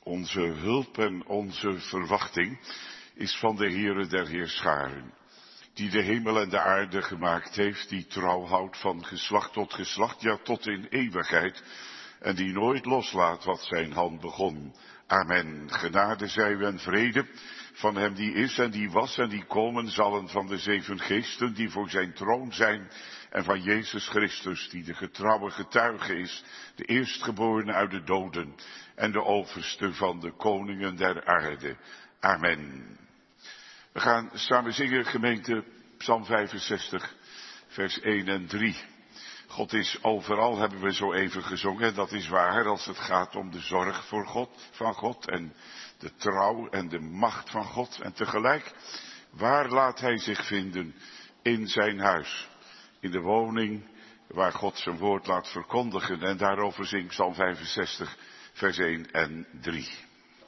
Onze hulp en onze verwachting is van de Heere der Heerscharen, die de hemel en de aarde gemaakt heeft, die trouw houdt van geslacht tot geslacht, ja tot in eeuwigheid, en die nooit loslaat wat zijn hand begon. Amen. Genade zij u en vrede van hem die is en die was en die komen zal, en van de 7 geesten die voor zijn troon zijn, en van Jezus Christus, die de getrouwe getuige is, de eerstgeborene uit de doden en de overste van de koningen der aarde. Amen. We gaan samen zingen, gemeente, Psalm 65, vers 1 en 3. God is overal, hebben we zo even gezongen. Dat is waar als het gaat om de zorg voor God, van God en de trouw en de macht van God. En tegelijk, waar laat hij zich vinden? In zijn huis, in de woning waar God zijn woord laat verkondigen. En daarover zingt Psalm 65, vers 1 en 3.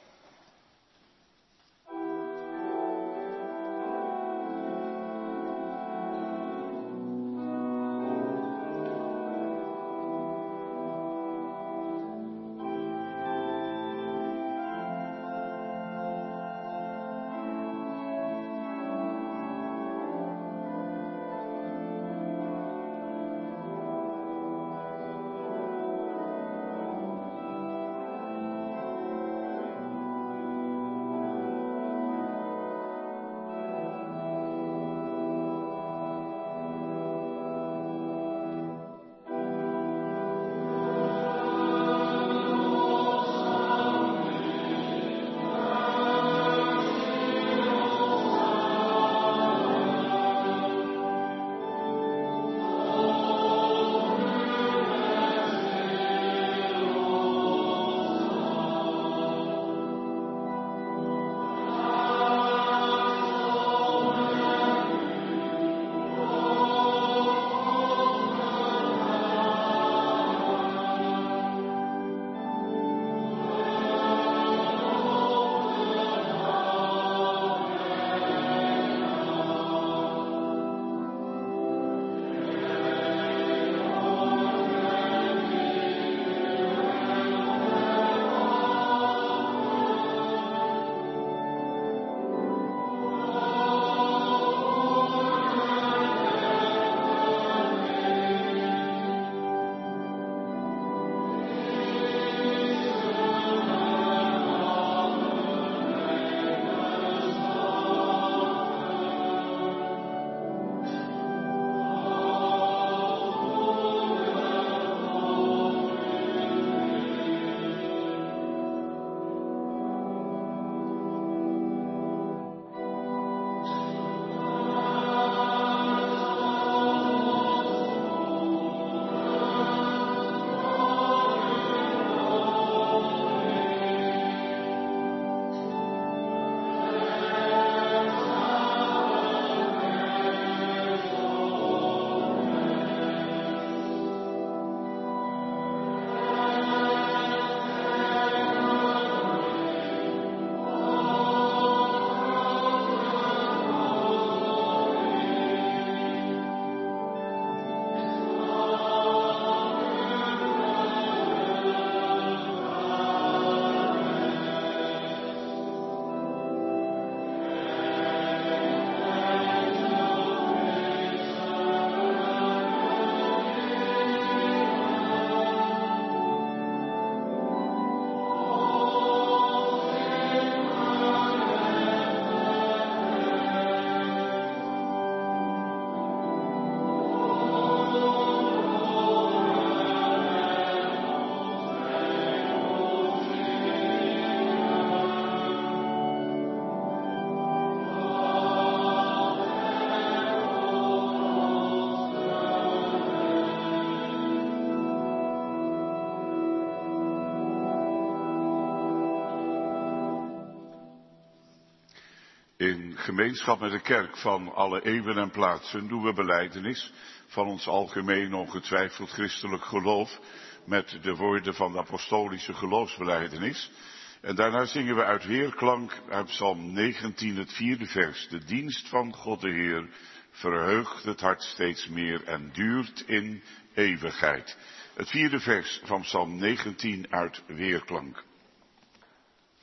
In gemeenschap met de kerk van alle eeuwen en plaatsen doen we belijdenis van ons algemeen ongetwijfeld christelijk geloof met de woorden van de apostolische geloofsbelijdenis. En daarna zingen we uit weerklank uit Psalm 19, het 4e vers. De dienst van God de Heer verheugt het hart steeds meer en duurt in eeuwigheid. Het 4e vers van Psalm 19 uit weerklank.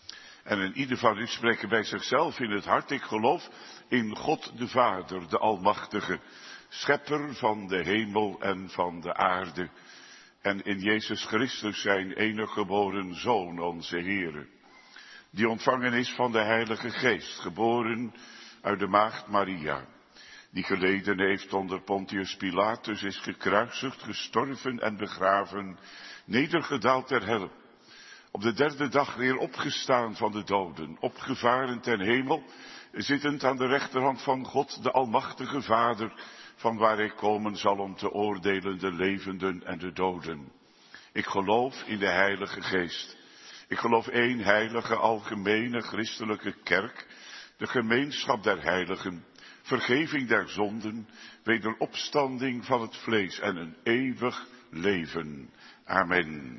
En in ieder van u spreken bij zichzelf in het hart, ik geloof in God de Vader, de Almachtige, schepper van de hemel en van de aarde. En in Jezus Christus zijn enige geboren Zoon, onze Heere, die ontvangen is van de Heilige Geest, geboren uit de maagd Maria, die geleden heeft onder Pontius Pilatus, is gekruisigd, gestorven en begraven, nedergedaald ter hel, op de derde dag weer opgestaan van de doden, opgevaren ten hemel, zittend aan de rechterhand van God, de Almachtige Vader, van waar hij komen zal om te oordelen de levenden en de doden. Ik geloof in de Heilige Geest. Ik geloof één heilige, algemene, christelijke kerk, de gemeenschap der heiligen, vergeving der zonden, wederopstanding van het vlees en een eeuwig leven. Amen.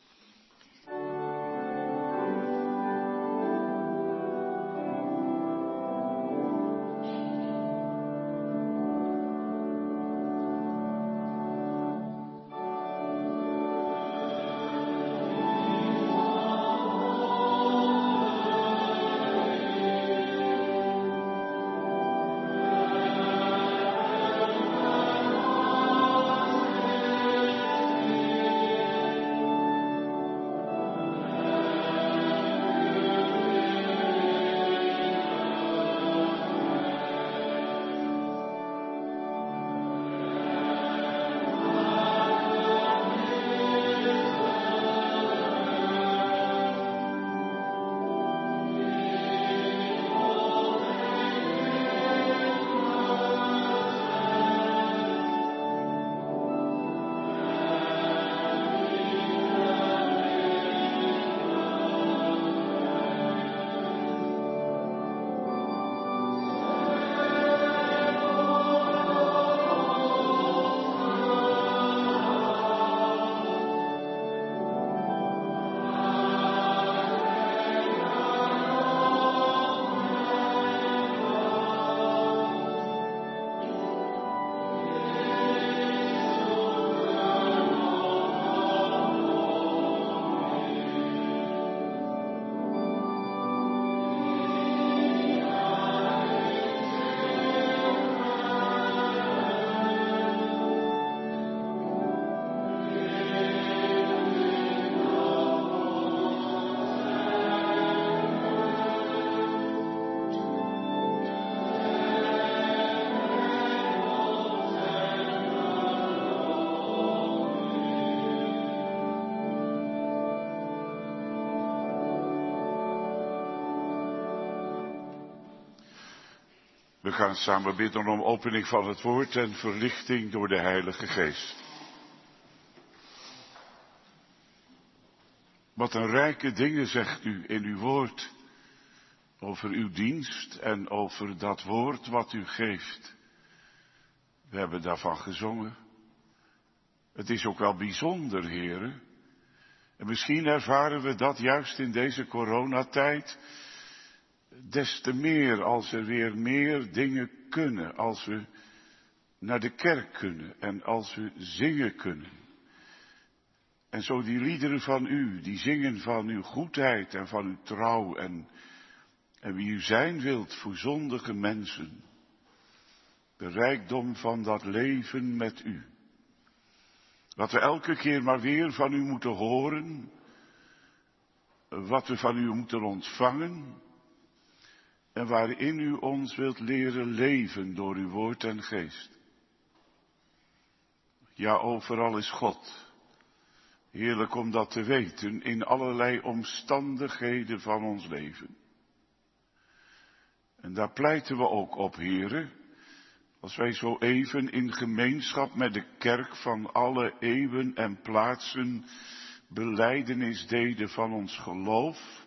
We gaan samen bidden om opening van het woord en verlichting door de Heilige Geest. Wat een rijke dingen zegt u in uw woord over uw dienst en over dat woord wat u geeft. We hebben daarvan gezongen. Het is ook wel bijzonder, heren. En misschien ervaren we dat juist in deze coronatijd des te meer als er weer meer dingen kunnen, als we naar de kerk kunnen en als we zingen kunnen. En zo die liederen van u, die zingen van uw goedheid en van uw trouw en wie u zijn wilt voor zondige mensen. De rijkdom van dat leven met u. Wat we elke keer maar weer van u moeten horen, wat we van u moeten ontvangen en waarin u ons wilt leren leven door uw woord en geest. Ja, overal is God. Heerlijk om dat te weten in allerlei omstandigheden van ons leven. En daar pleiten we ook op, heren, als wij zo even in gemeenschap met de kerk van alle eeuwen en plaatsen belijdenis deden van ons geloof.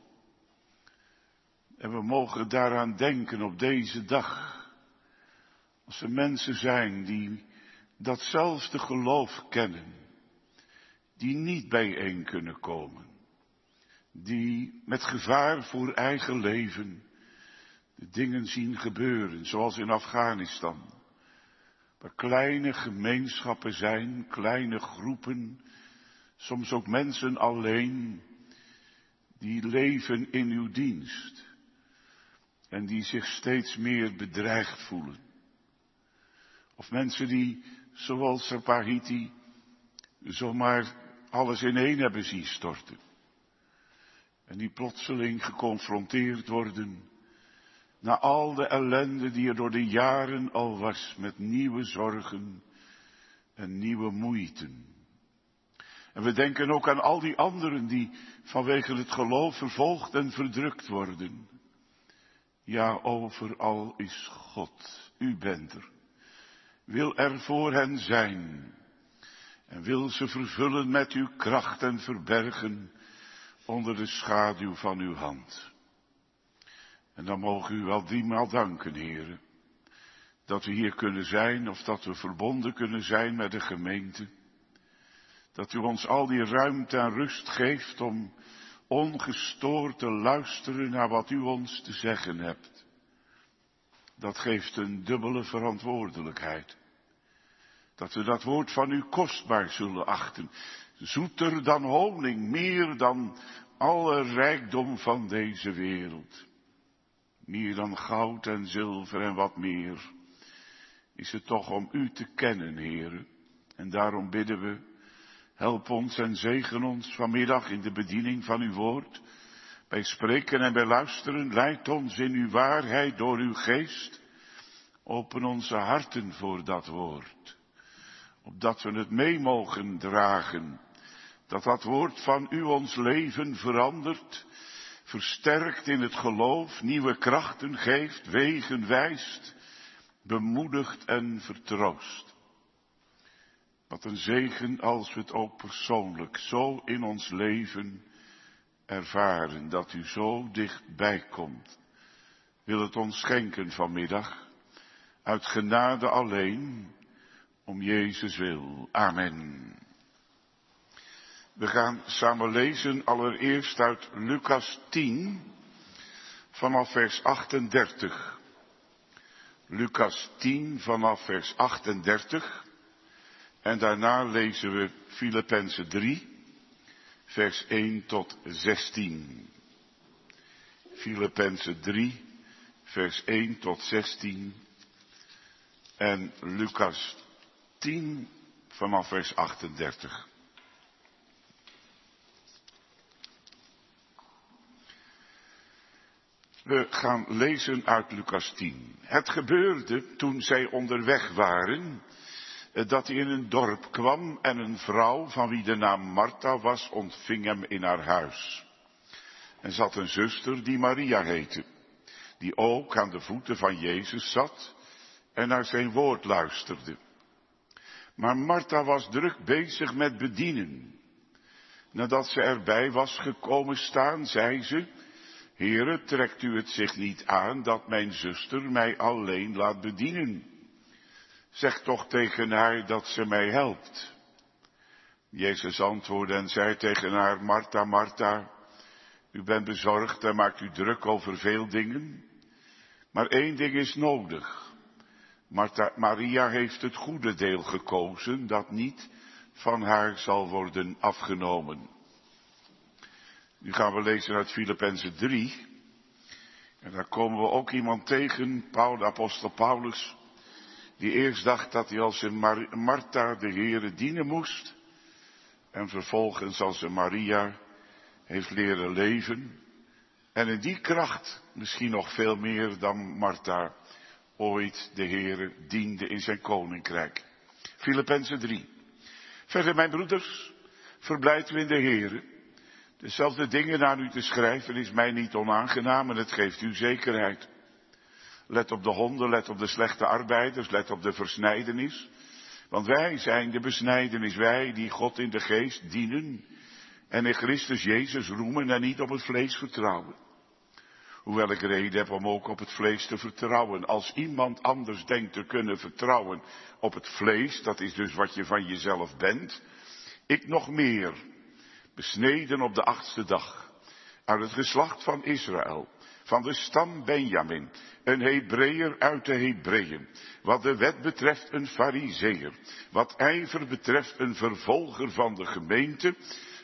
En we mogen daaraan denken op deze dag, als er mensen zijn die datzelfde geloof kennen, die niet bijeen kunnen komen, die met gevaar voor eigen leven de dingen zien gebeuren, zoals in Afghanistan, waar kleine gemeenschappen zijn, kleine groepen, soms ook mensen alleen, die leven in uw dienst en die zich steeds meer bedreigd voelen. Of mensen die, zoals Sapahiti, zomaar alles ineen hebben zien storten. En die plotseling geconfronteerd worden na al de ellende die er door de jaren al was, met nieuwe zorgen en nieuwe moeiten. En we denken ook aan al die anderen die vanwege het geloof vervolgd en verdrukt worden. Ja, overal is God. U bent er. Wil er voor hen zijn. En wil ze vervullen met uw kracht en verbergen onder de schaduw van uw hand. En dan mogen u wel driemaal danken, Heere. Dat we hier kunnen zijn of dat we verbonden kunnen zijn met de gemeente. Dat u ons al die ruimte en rust geeft om ongestoord te luisteren naar wat u ons te zeggen hebt. Dat geeft een dubbele verantwoordelijkheid. Dat we dat woord van u kostbaar zullen achten. Zoeter dan honing, meer dan alle rijkdom van deze wereld. Meer dan goud en zilver en wat meer. Is het toch om u te kennen, Heere. En daarom bidden we, help ons en zegen ons vanmiddag in de bediening van uw woord. Bij spreken en bij luisteren, leid ons in uw waarheid door uw geest. Open onze harten voor dat woord. Opdat we het mee mogen dragen. Dat dat woord van u ons leven verandert. Versterkt in het geloof, nieuwe krachten geeft, wegen wijst. Bemoedigt en vertroost. Wat een zegen als we het ook persoonlijk zo in ons leven ervaren. Dat u zo dichtbij komt. Wil het ons schenken vanmiddag. Uit genade alleen. Om Jezus wil. Amen. We gaan samen lezen allereerst uit Lucas 10 vanaf vers 38. Lucas 10 vanaf vers 38. En daarna lezen we Filippenzen 3 vers 1 tot 16. Filippenzen 3 vers 1 tot 16. En Lucas 10 vanaf vers 38. We gaan lezen uit Lucas 10. Het gebeurde toen zij onderweg waren, dat hij in een dorp kwam en een vrouw van wie de naam Martha was, ontving hem in haar huis. En zat een zuster die Maria heette, die ook aan de voeten van Jezus zat en naar zijn woord luisterde. Maar Martha was druk bezig met bedienen. Nadat ze erbij was gekomen staan, zei ze, Heere, trekt u het zich niet aan dat mijn zuster mij alleen laat bedienen? Zeg toch tegen haar dat ze mij helpt. Jezus antwoordde en zei tegen haar, Martha, Martha, u bent bezorgd en maakt u druk over veel dingen. Maar één ding is nodig. Maria heeft het goede deel gekozen dat niet van haar zal worden afgenomen. Nu gaan we lezen uit Filippenzen 3. En daar komen we ook iemand tegen, de apostel Paulus, die eerst dacht dat hij als een Martha de Heere dienen moest. En vervolgens als een Maria heeft leren leven. En in die kracht misschien nog veel meer dan Martha ooit de Heere diende in zijn koninkrijk. Filippenzen 3. Verder, mijn broeders, verblijd u in de Heere. Dezelfde dingen aan u te schrijven is mij niet onaangenaam en het geeft u zekerheid. Let op de honden, let op de slechte arbeiders, let op de versnijdenis. Want wij zijn de besnijdenis, wij die God in de geest dienen en in Christus Jezus roemen en niet op het vlees vertrouwen. Hoewel ik reden heb om ook op het vlees te vertrouwen. Als iemand anders denkt te kunnen vertrouwen op het vlees, dat is dus wat je van jezelf bent, ik nog meer, besneden op de 8e dag, uit het geslacht van Israël, van de stam Benjamin, een Hebreeër uit de Hebreeën, wat de wet betreft een Farizeeër, wat ijver betreft een vervolger van de gemeente,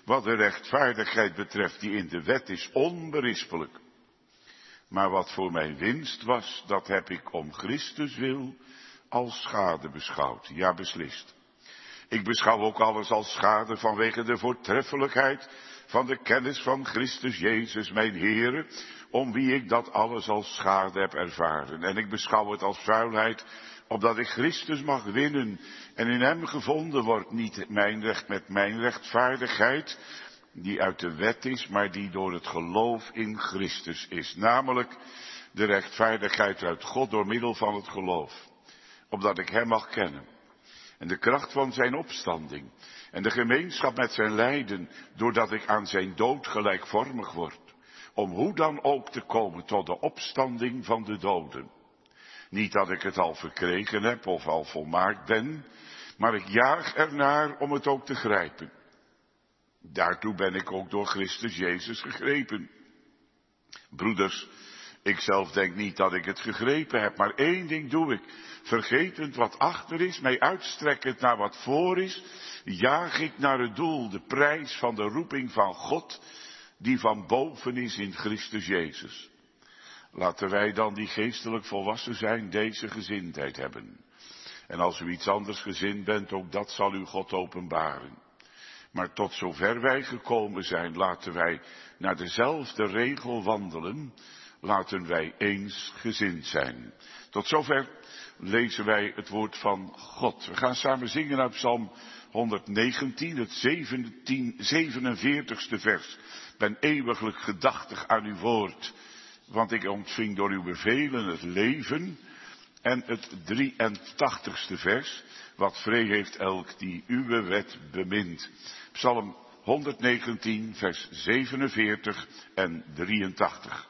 Wat de rechtvaardigheid betreft die in de wet is onberispelijk. Maar wat voor mijn winst was, dat heb ik om Christus wil als schade beschouwd. Ja, beslist. Ik beschouw ook alles als schade vanwege de voortreffelijkheid van de kennis van Christus Jezus, mijn Heere, om wie ik dat alles als schade heb ervaren. En ik beschouw het als vuilheid, opdat ik Christus mag winnen en in hem gevonden wordt, niet mijn recht met mijn rechtvaardigheid, die uit de wet is, maar die door het geloof in Christus is. Namelijk de rechtvaardigheid uit God door middel van het geloof, opdat ik hem mag kennen. En de kracht van zijn opstanding en de gemeenschap met zijn lijden, doordat ik aan zijn dood gelijkvormig word, om hoe dan ook te komen tot de opstanding van de doden. Niet dat ik het al verkregen heb of al volmaakt ben, maar ik jaag ernaar om het ook te grijpen. Daartoe ben ik ook door Christus Jezus gegrepen. Broeders, ik zelf denk niet dat ik het gegrepen heb, maar één ding doe ik. Vergetend wat achter is, mij uitstrekkend naar wat voor is, jaag ik naar het doel, de prijs van de roeping van God, die van boven is in Christus Jezus. Laten wij dan die geestelijk volwassen zijn, deze gezindheid hebben. En als u iets anders gezind bent, ook dat zal u God openbaren. Maar tot zover wij gekomen zijn, laten wij naar dezelfde regel wandelen. Laten wij eensgezind zijn. Tot zover lezen wij het woord van God. We gaan samen zingen uit Psalm 119, het 47ste vers. Ben eeuwiglijk gedachtig aan uw woord, want ik ontving door uw bevelen het leven. En het 83ste vers, wat vree heeft elk die uw wet bemint. Psalm 119, vers 47 en 83.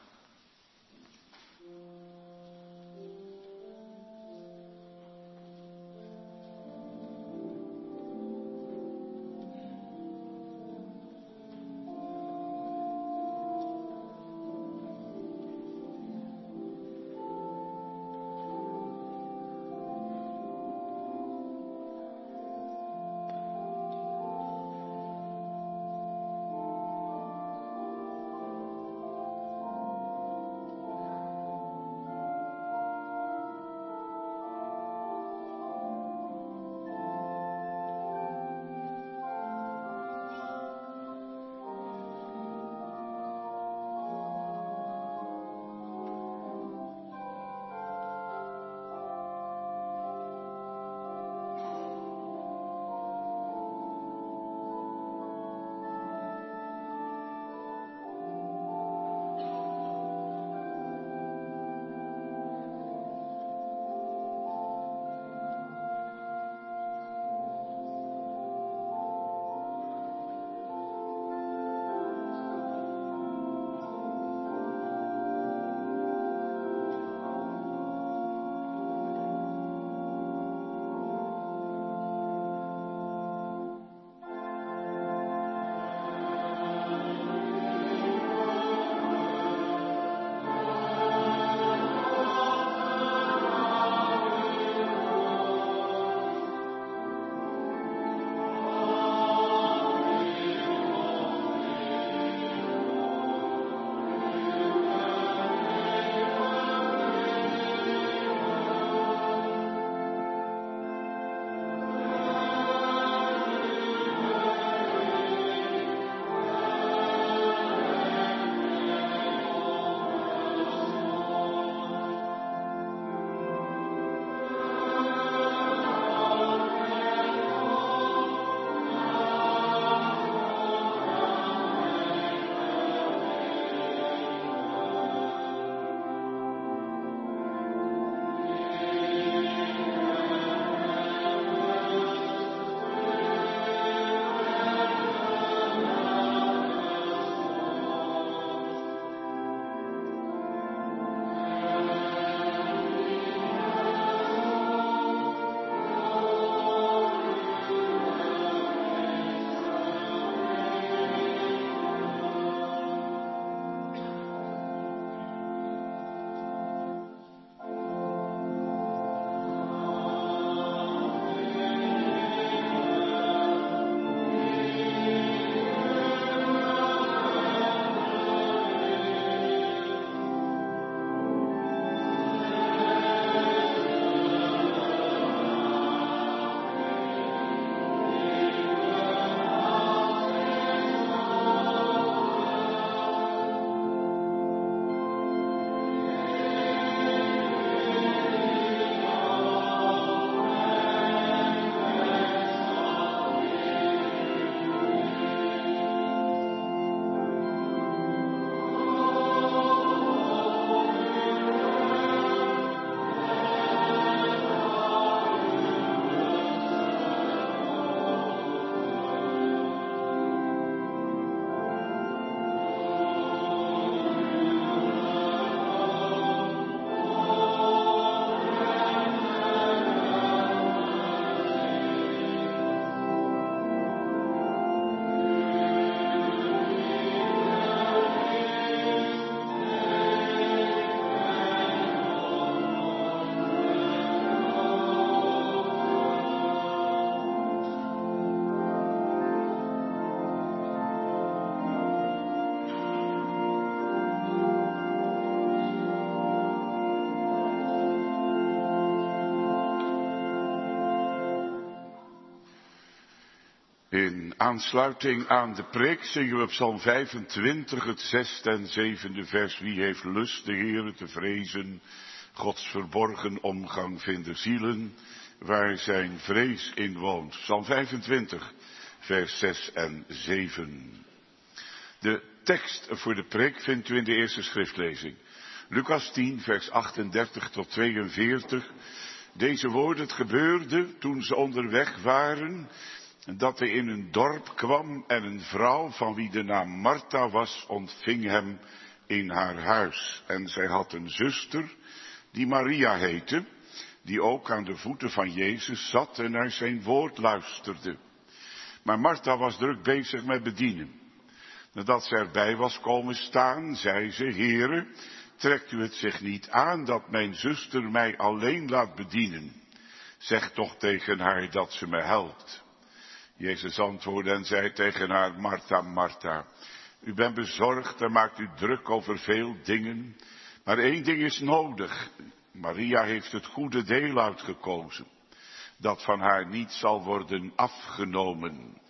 In aansluiting aan de preek zingen we op Psalm 25 het 6e en 7e vers. Wie heeft lust de Heere te vrezen, Gods verborgen omgang vinden zielen, waar zijn vrees in woont. Psalm 25, vers 6 en 7. De tekst voor de preek vindt u in de eerste schriftlezing. Lucas 10, vers 38 tot 42. Deze woorden, het gebeurde toen ze onderweg waren, dat hij in een dorp kwam en een vrouw van wie de naam Martha was, ontving hem in haar huis. En zij had een zuster die Maria heette, die ook aan de voeten van Jezus zat en naar zijn woord luisterde. Maar Martha was druk bezig met bedienen. Nadat ze erbij was komen staan, zei ze: Heere, trekt u het zich niet aan dat mijn zuster mij alleen laat bedienen? Zeg toch tegen haar dat ze me helpt. Jezus antwoordde en zei tegen haar: Martha, Martha, u bent bezorgd en maakt u druk over veel dingen, maar één ding is nodig. Maria heeft het goede deel uitgekozen, dat van haar niet zal worden afgenomen.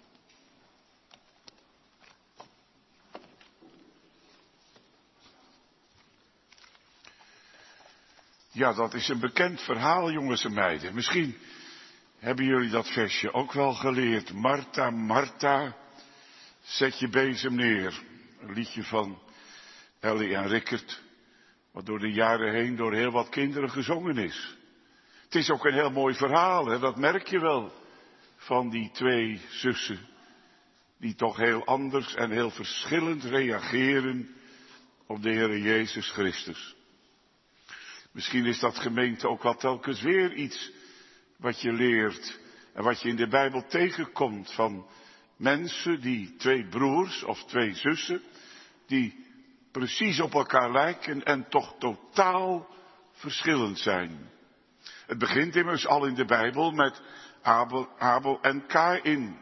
Ja, dat is een bekend verhaal, jongens en meiden. Misschien hebben jullie dat versje ook wel geleerd. Martha, Martha, zet je bezem neer. Een liedje van Ellie en Rickert, wat door de jaren heen door heel wat kinderen gezongen is. Het is ook een heel mooi verhaal, hè? Dat merk je wel, van die twee zussen, die toch heel anders en heel verschillend reageren op de Heere Jezus Christus. Misschien is dat, gemeente, ook wel telkens weer iets wat je leert en wat je in de Bijbel tegenkomt van mensen, die twee broers of twee zussen, die precies op elkaar lijken en toch totaal verschillend zijn. Het begint immers al in de Bijbel met Abel en Kaïn.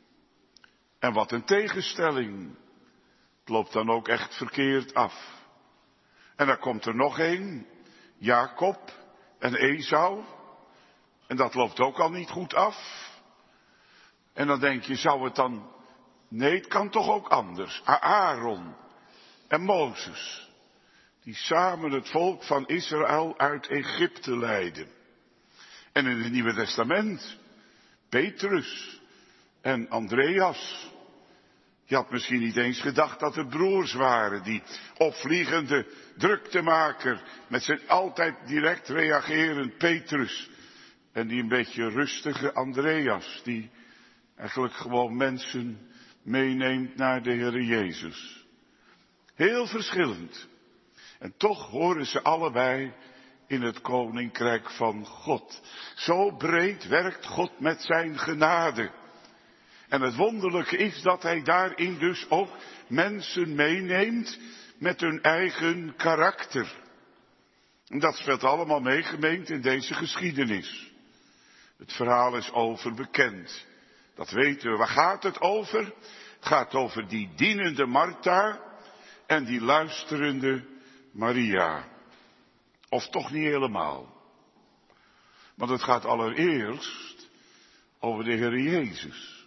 En wat een tegenstelling. Het loopt dan ook echt verkeerd af. En dan komt er nog één, Jacob en Esau. En dat loopt ook al niet goed af. En dan denk je, zou het dan... Nee, het kan toch ook anders. Aaron en Mozes, die samen het volk van Israël uit Egypte leidden. En in het Nieuwe Testament, Petrus en Andreas. Je had misschien niet eens gedacht dat het broers waren, die opvliegende druktemaker met zijn altijd direct reagerend Petrus. En die een beetje rustige Andreas, die eigenlijk gewoon mensen meeneemt naar de Heere Jezus. Heel verschillend. En toch horen ze allebei in het koninkrijk van God. Zo breed werkt God met zijn genade. En het wonderlijke is dat hij daarin dus ook mensen meeneemt met hun eigen karakter. En dat speelt allemaal mee, gemeente, in deze geschiedenis. Het verhaal is overbekend. Dat weten we. Waar gaat het over? Het gaat over die dienende Martha en die luisterende Maria. Of toch niet helemaal. Want het gaat allereerst over de Heer Jezus.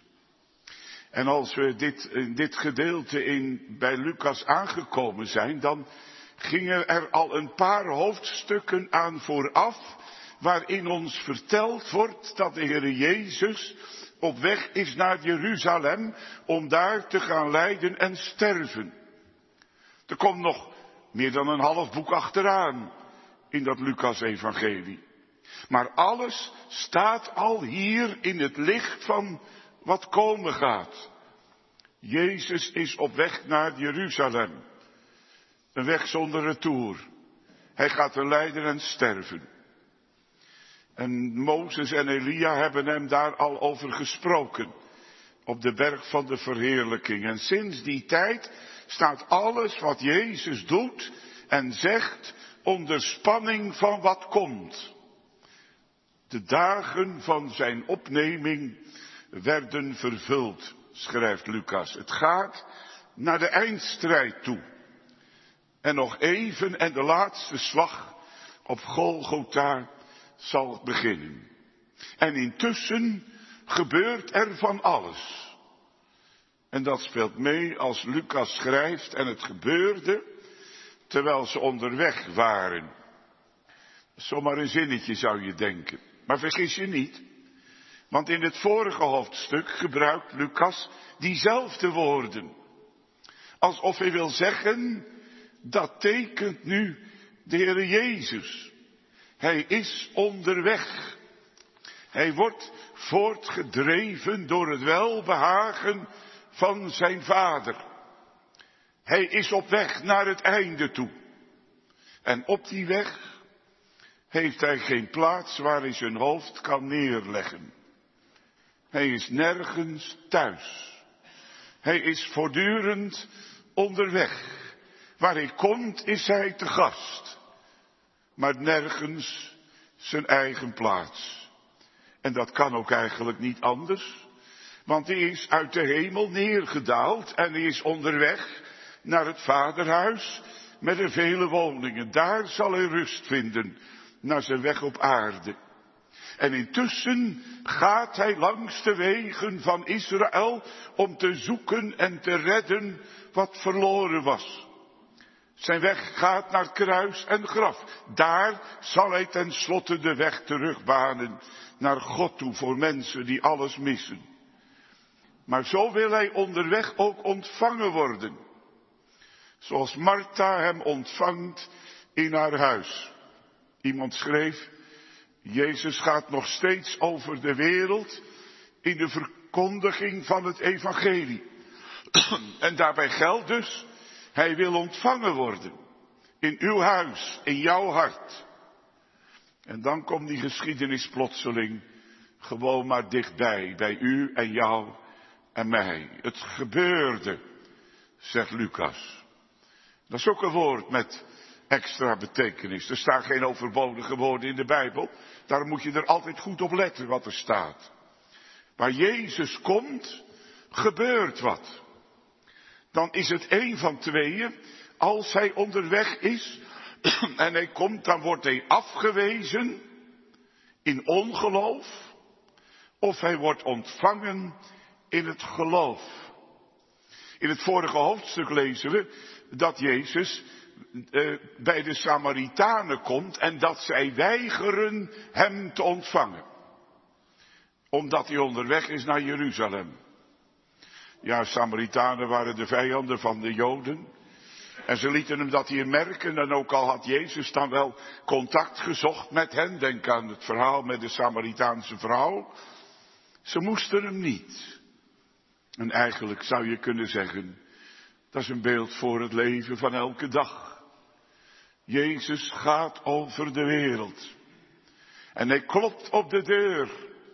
En als we in dit gedeelte bij Lucas aangekomen zijn, dan gingen er al een paar hoofdstukken aan vooraf, waarin ons verteld wordt dat de Heer Jezus op weg is naar Jeruzalem om daar te gaan lijden en sterven. Er komt nog meer dan een half boek achteraan in dat Lucas-evangelie. Maar alles staat al hier in het licht van wat komen gaat. Jezus is op weg naar Jeruzalem. Een weg zonder retour. Hij gaat er lijden en sterven. En Mozes en Elia hebben hem daar al over gesproken. Op de berg van de verheerlijking. En sinds die tijd staat alles wat Jezus doet en zegt onder spanning van wat komt. De dagen van zijn opneming werden vervuld, schrijft Lucas. Het gaat naar de eindstrijd toe. En nog even en de laatste slag op Golgotha zal beginnen. En intussen gebeurt er van alles. En dat speelt mee als Lucas schrijft en het gebeurde terwijl ze onderweg waren. Zomaar een zinnetje zou je denken. Maar vergis je niet. Want in het vorige hoofdstuk gebruikt Lucas diezelfde woorden. Alsof hij wil zeggen, dat tekent nu de Heere Jezus. Hij is onderweg. Hij wordt voortgedreven door het welbehagen van zijn Vader. Hij is op weg naar het einde toe. En op die weg heeft hij geen plaats waar hij zijn hoofd kan neerleggen. Hij is nergens thuis. Hij is voortdurend onderweg. Waar hij komt is hij te gast. Maar nergens zijn eigen plaats. En dat kan ook eigenlijk niet anders. Want hij is uit de hemel neergedaald en hij is onderweg naar het vaderhuis met de vele woningen. Daar zal hij rust vinden naar zijn weg op aarde. En intussen gaat hij langs de wegen van Israël om te zoeken en te redden wat verloren was. Zijn weg gaat naar kruis en graf. Daar zal hij tenslotte de weg terugbanen naar God toe voor mensen die alles missen. Maar zo wil hij onderweg ook ontvangen worden. Zoals Martha hem ontvangt in haar huis. Iemand schreef, Jezus gaat nog steeds over de wereld in de verkondiging van het evangelie. En daarbij geldt dus, hij wil ontvangen worden. In uw huis, in jouw hart. En dan komt die geschiedenis plotseling gewoon maar dichtbij, bij u en jou en mij. Het gebeurde, zegt Lucas. Dat is ook een woord met extra betekenis. Er staan geen overbodige woorden in de Bijbel. Daarom moet je er altijd goed op letten wat er staat. Waar Jezus komt, gebeurt wat. Dan is het één van tweeën. Als hij onderweg is en hij komt, dan wordt hij afgewezen in ongeloof. Of hij wordt ontvangen in het geloof. In het vorige hoofdstuk lezen we dat Jezus bij de Samaritanen komt en dat zij weigeren hem te ontvangen. Omdat hij onderweg is naar Jeruzalem. Ja, Samaritanen waren de vijanden van de Joden. En ze lieten hem dat hier merken. En ook al had Jezus dan wel contact gezocht met hen. Denk aan het verhaal met de Samaritaanse vrouw. Ze moesten hem niet. En eigenlijk zou je kunnen zeggen, dat is een beeld voor het leven van elke dag. Jezus gaat over de wereld. En hij klopt op de deur.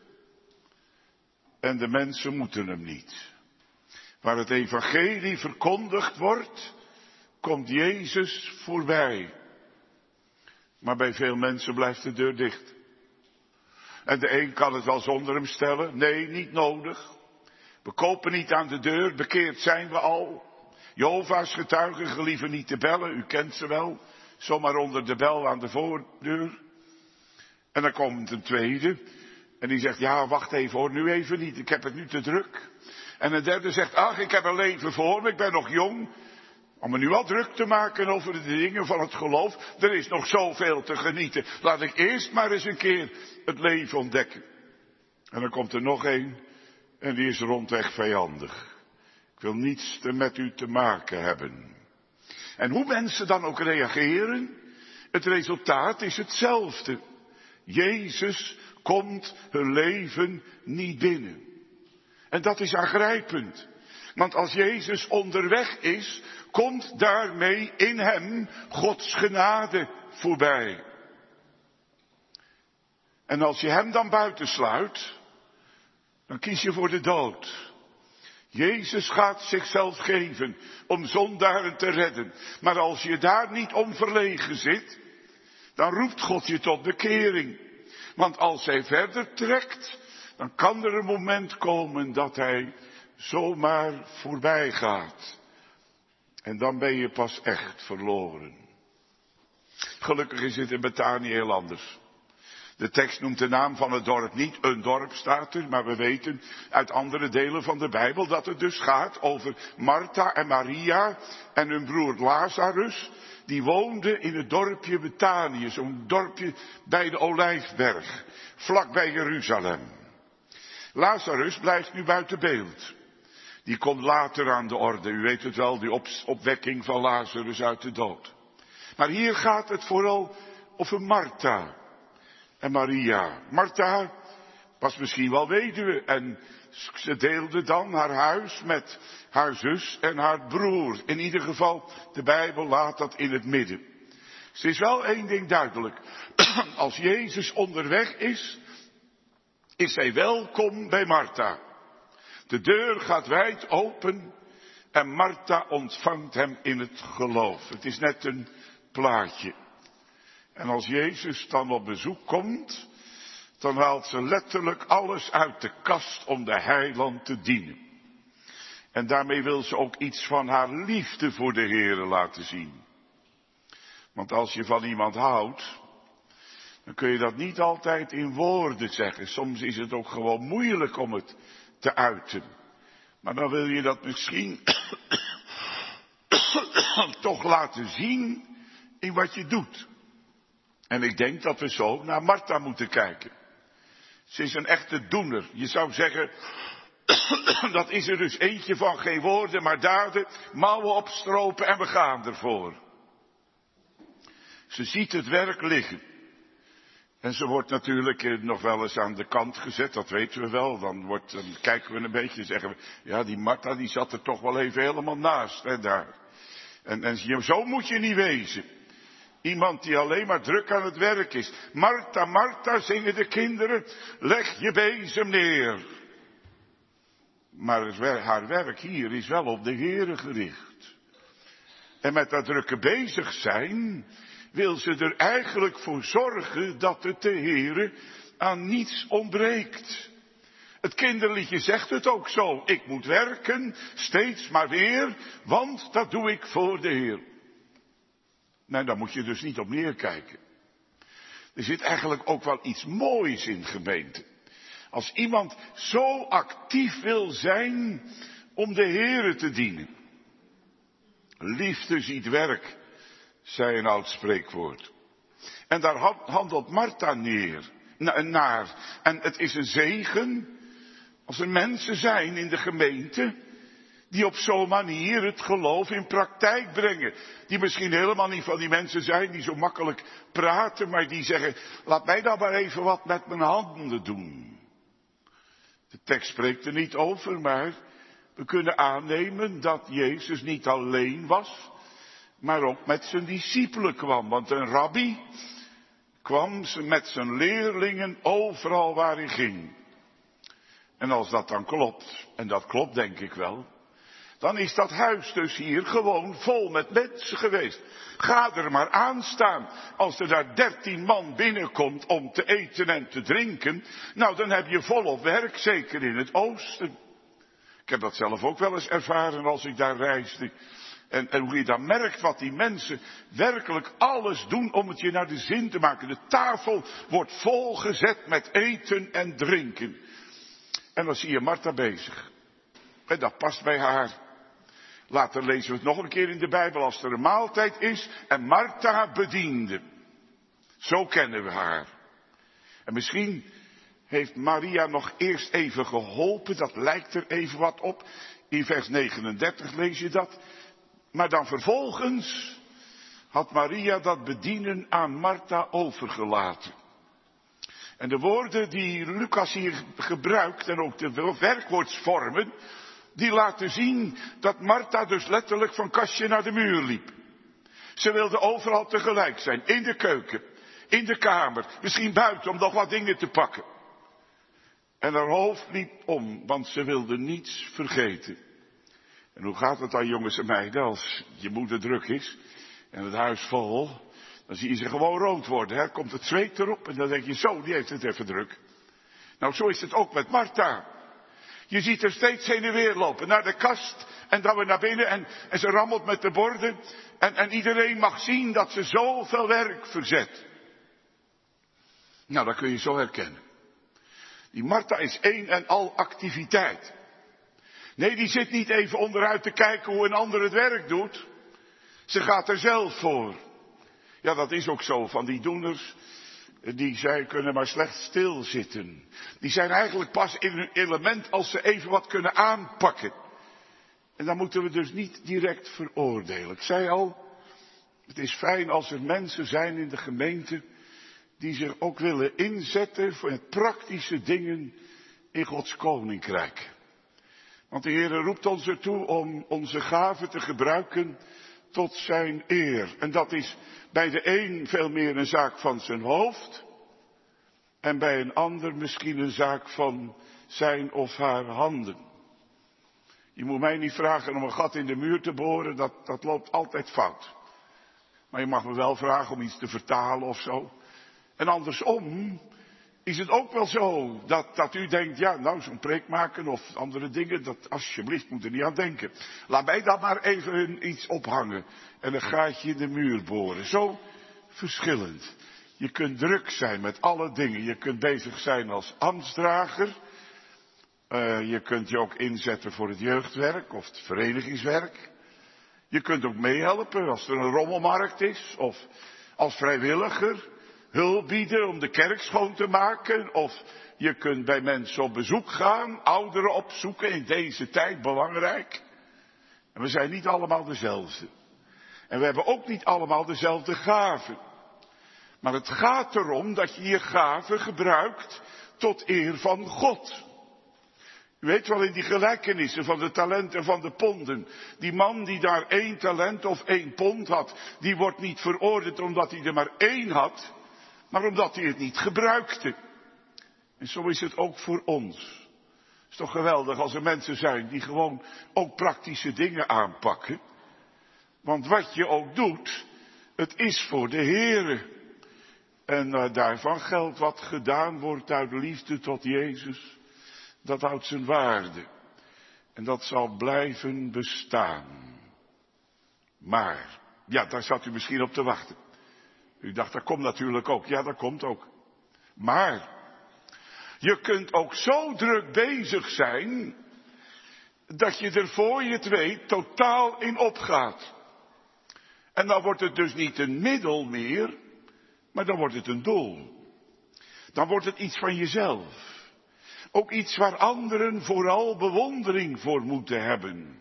En de mensen moeten hem niet. Waar het evangelie verkondigd wordt, komt Jezus voorbij. Maar bij veel mensen blijft de deur dicht. En de een kan het wel zonder hem stellen. Nee, niet nodig. We kopen niet aan de deur, bekeerd zijn we al. Jehovah's getuigen gelieven niet te bellen, u kent ze wel. Zomaar onder de bel aan de voordeur. En dan komt een tweede. En die zegt, ja, wacht even hoor, nu even niet, ik heb het nu te druk. En een derde zegt, ach, ik heb een leven voor me, ik ben nog jong. Om me nu al druk te maken over de dingen van het geloof. Er is nog zoveel te genieten. Laat ik eerst maar eens een keer het leven ontdekken. En dan komt er nog een. En die is rondweg vijandig. Ik wil niets met u te maken hebben. En hoe mensen dan ook reageren, het resultaat is hetzelfde. Jezus komt hun leven niet binnen. En dat is aangrijpend. Want als Jezus onderweg is, komt daarmee in hem Gods genade voorbij. En als je hem dan buitensluit, dan kies je voor de dood. Jezus gaat zichzelf geven om zondaren te redden. Maar als je daar niet om verlegen zit, dan roept God je tot bekering. Want als hij verder trekt, dan kan er een moment komen dat hij zomaar voorbij gaat. En dan ben je pas echt verloren. Gelukkig is het in Betanië heel anders. De tekst noemt de naam van het dorp niet, een dorp staat er, maar we weten uit andere delen van de Bijbel dat het dus gaat over Martha en Maria en hun broer Lazarus. Die woonden in het dorpje Betanië, zo'n dorpje bij de Olijfberg, vlak bij Jeruzalem. Lazarus blijft nu buiten beeld. Die komt later aan de orde, u weet het wel, die opwekking van Lazarus uit de dood. Maar hier gaat het vooral over Martha en Maria. Martha was misschien wel weduwe en ze deelde dan haar huis met haar zus en haar broer. In ieder geval, de Bijbel laat dat in het midden. Er is wel één ding duidelijk. Als Jezus onderweg is hij welkom bij Martha. De deur gaat wijd open en Martha ontvangt hem in het geloof. Het is net een plaatje. En als Jezus dan op bezoek komt, dan haalt ze letterlijk alles uit de kast om de heiland te dienen. En daarmee wil ze ook iets van haar liefde voor de Heere laten zien. Want als je van iemand houdt, dan kun je dat niet altijd in woorden zeggen. Soms is het ook gewoon moeilijk om het te uiten. Maar dan wil je dat misschien toch laten zien in wat je doet. En ik denk dat we zo naar Martha moeten kijken. Ze is een echte doener. Je zou zeggen, dat is er dus eentje van geen woorden maar daden, mouwen opstropen en we gaan ervoor. Ze ziet het werk liggen. En ze wordt natuurlijk nog wel eens aan de kant gezet, dat weten we wel. Dan kijken we een beetje en zeggen we, ja die Martha die zat er toch wel even helemaal naast, hè, daar. En zo moet je niet wezen. Iemand die alleen maar druk aan het werk is. Martha, Martha, zingen de kinderen, leg je bezem neer. Maar haar werk hier is wel op de Heere gericht. En met dat drukke bezig zijn, wil ze er eigenlijk voor zorgen dat het de Heere aan niets ontbreekt. Het kinderliedje zegt het ook zo. Ik moet werken, steeds maar weer, want dat doe ik voor de Heer. Nee, daar moet je dus niet op neerkijken. Er zit eigenlijk ook wel iets moois in, gemeente. Als iemand zo actief wil zijn om de Heere te dienen. Liefde ziet werk, zei een oud spreekwoord. En daar handelt Martha naar. En het is een zegen als er mensen zijn in de gemeente die op zo'n manier het geloof in praktijk brengen. Die misschien helemaal niet van die mensen zijn die zo makkelijk praten, maar die zeggen, laat mij dan maar even wat met mijn handen doen. De tekst spreekt er niet over, maar we kunnen aannemen dat Jezus niet alleen was, maar ook met zijn discipelen kwam. Want een rabbi kwam met zijn leerlingen overal waar hij ging. En als dat dan klopt, en dat klopt denk ik wel, dan is dat huis dus hier gewoon vol met mensen geweest. Ga er maar aan staan. Als er daar 13 man binnenkomt om te eten en te drinken, nou dan heb je volop werk, zeker in het oosten. Ik heb dat zelf ook wel eens ervaren als ik daar reisde. En hoe je dan merkt wat die mensen werkelijk alles doen om het je naar de zin te maken. De tafel wordt volgezet met eten en drinken. En dan zie je Martha bezig. En dat past bij haar. Later lezen we het nog een keer in de Bijbel als er een maaltijd is en Martha bediende. Zo kennen we haar. En misschien heeft Maria nog eerst even geholpen, dat lijkt er even wat op. In vers 39 lees je dat. Maar dan vervolgens had Maria dat bedienen aan Martha overgelaten. En de woorden die Lucas hier gebruikt en ook de werkwoordsvormen, die laten zien dat Martha dus letterlijk van kastje naar de muur liep. Ze wilde overal tegelijk zijn, in de keuken, in de kamer, misschien buiten om nog wat dingen te pakken. En haar hoofd liep om, want ze wilde niets vergeten. En hoe gaat het dan, jongens en meiden, als je moeder druk is en het huis vol, dan zie je ze gewoon rood worden. Hè? Komt het zweet erop en dan denk je, zo, die heeft het even druk. Nou, zo is het ook met Martha. Je ziet er steeds heen en weer lopen, naar de kast en dan weer naar binnen en ze rammelt met de borden. En iedereen mag zien dat ze zoveel werk verzet. Nou, dat kun je zo herkennen. Die Martha is een en al activiteit. Nee, die zit niet even onderuit te kijken hoe een ander het werk doet. Ze gaat er zelf voor. Ja, dat is ook zo. Van die doeners, zij kunnen maar slecht stilzitten. Die zijn eigenlijk pas in hun element als ze even wat kunnen aanpakken. En dan moeten we dus niet direct veroordelen. Ik zei al, het is fijn als er mensen zijn in de gemeente die zich ook willen inzetten voor praktische dingen in Gods koninkrijk. Want de Heer roept ons ertoe om onze gaven te gebruiken tot zijn eer. En dat is bij de een veel meer een zaak van zijn hoofd. En bij een ander misschien een zaak van zijn of haar handen. Je moet mij niet vragen om een gat in de muur te boren, dat loopt altijd fout. Maar je mag me wel vragen om iets te vertalen of zo. En andersom is het ook wel zo dat u denkt, ja nou zo'n preek maken of andere dingen, dat alsjeblieft moet er niet aan denken. Laat mij dan maar even iets ophangen en een gaatje in de muur boren. Zo verschillend. Je kunt druk zijn met alle dingen. Je kunt bezig zijn als ambtsdrager. Je kunt je ook inzetten voor het jeugdwerk of het verenigingswerk. Je kunt ook meehelpen als er een rommelmarkt is of als vrijwilliger hulp bieden om de kerk schoon te maken. Of je kunt bij mensen op bezoek gaan, ouderen opzoeken in deze tijd, belangrijk. En we zijn niet allemaal dezelfde. En we hebben ook niet allemaal dezelfde gaven. Maar het gaat erom dat je je gaven gebruikt tot eer van God. U weet wel in die gelijkenissen van de talenten en van de ponden. Die man die daar 1 talent of 1 pond had, die wordt niet veroordeeld omdat hij er maar 1 had, maar omdat hij het niet gebruikte. En zo is het ook voor ons. Het is toch geweldig als er mensen zijn die gewoon ook praktische dingen aanpakken. Want wat je ook doet, het is voor de Heere. En daarvan geldt wat gedaan wordt uit liefde tot Jezus. Dat houdt zijn waarde. En dat zal blijven bestaan. Maar, ja, daar zat u misschien op te wachten. U dacht, dat komt natuurlijk ook. Ja, dat komt ook. Maar, je kunt ook zo druk bezig zijn, dat je er voor je het weet totaal in opgaat. En dan wordt het dus niet een middel meer, maar dan wordt het een doel. Dan wordt het iets van jezelf. Ook iets waar anderen vooral bewondering voor moeten hebben.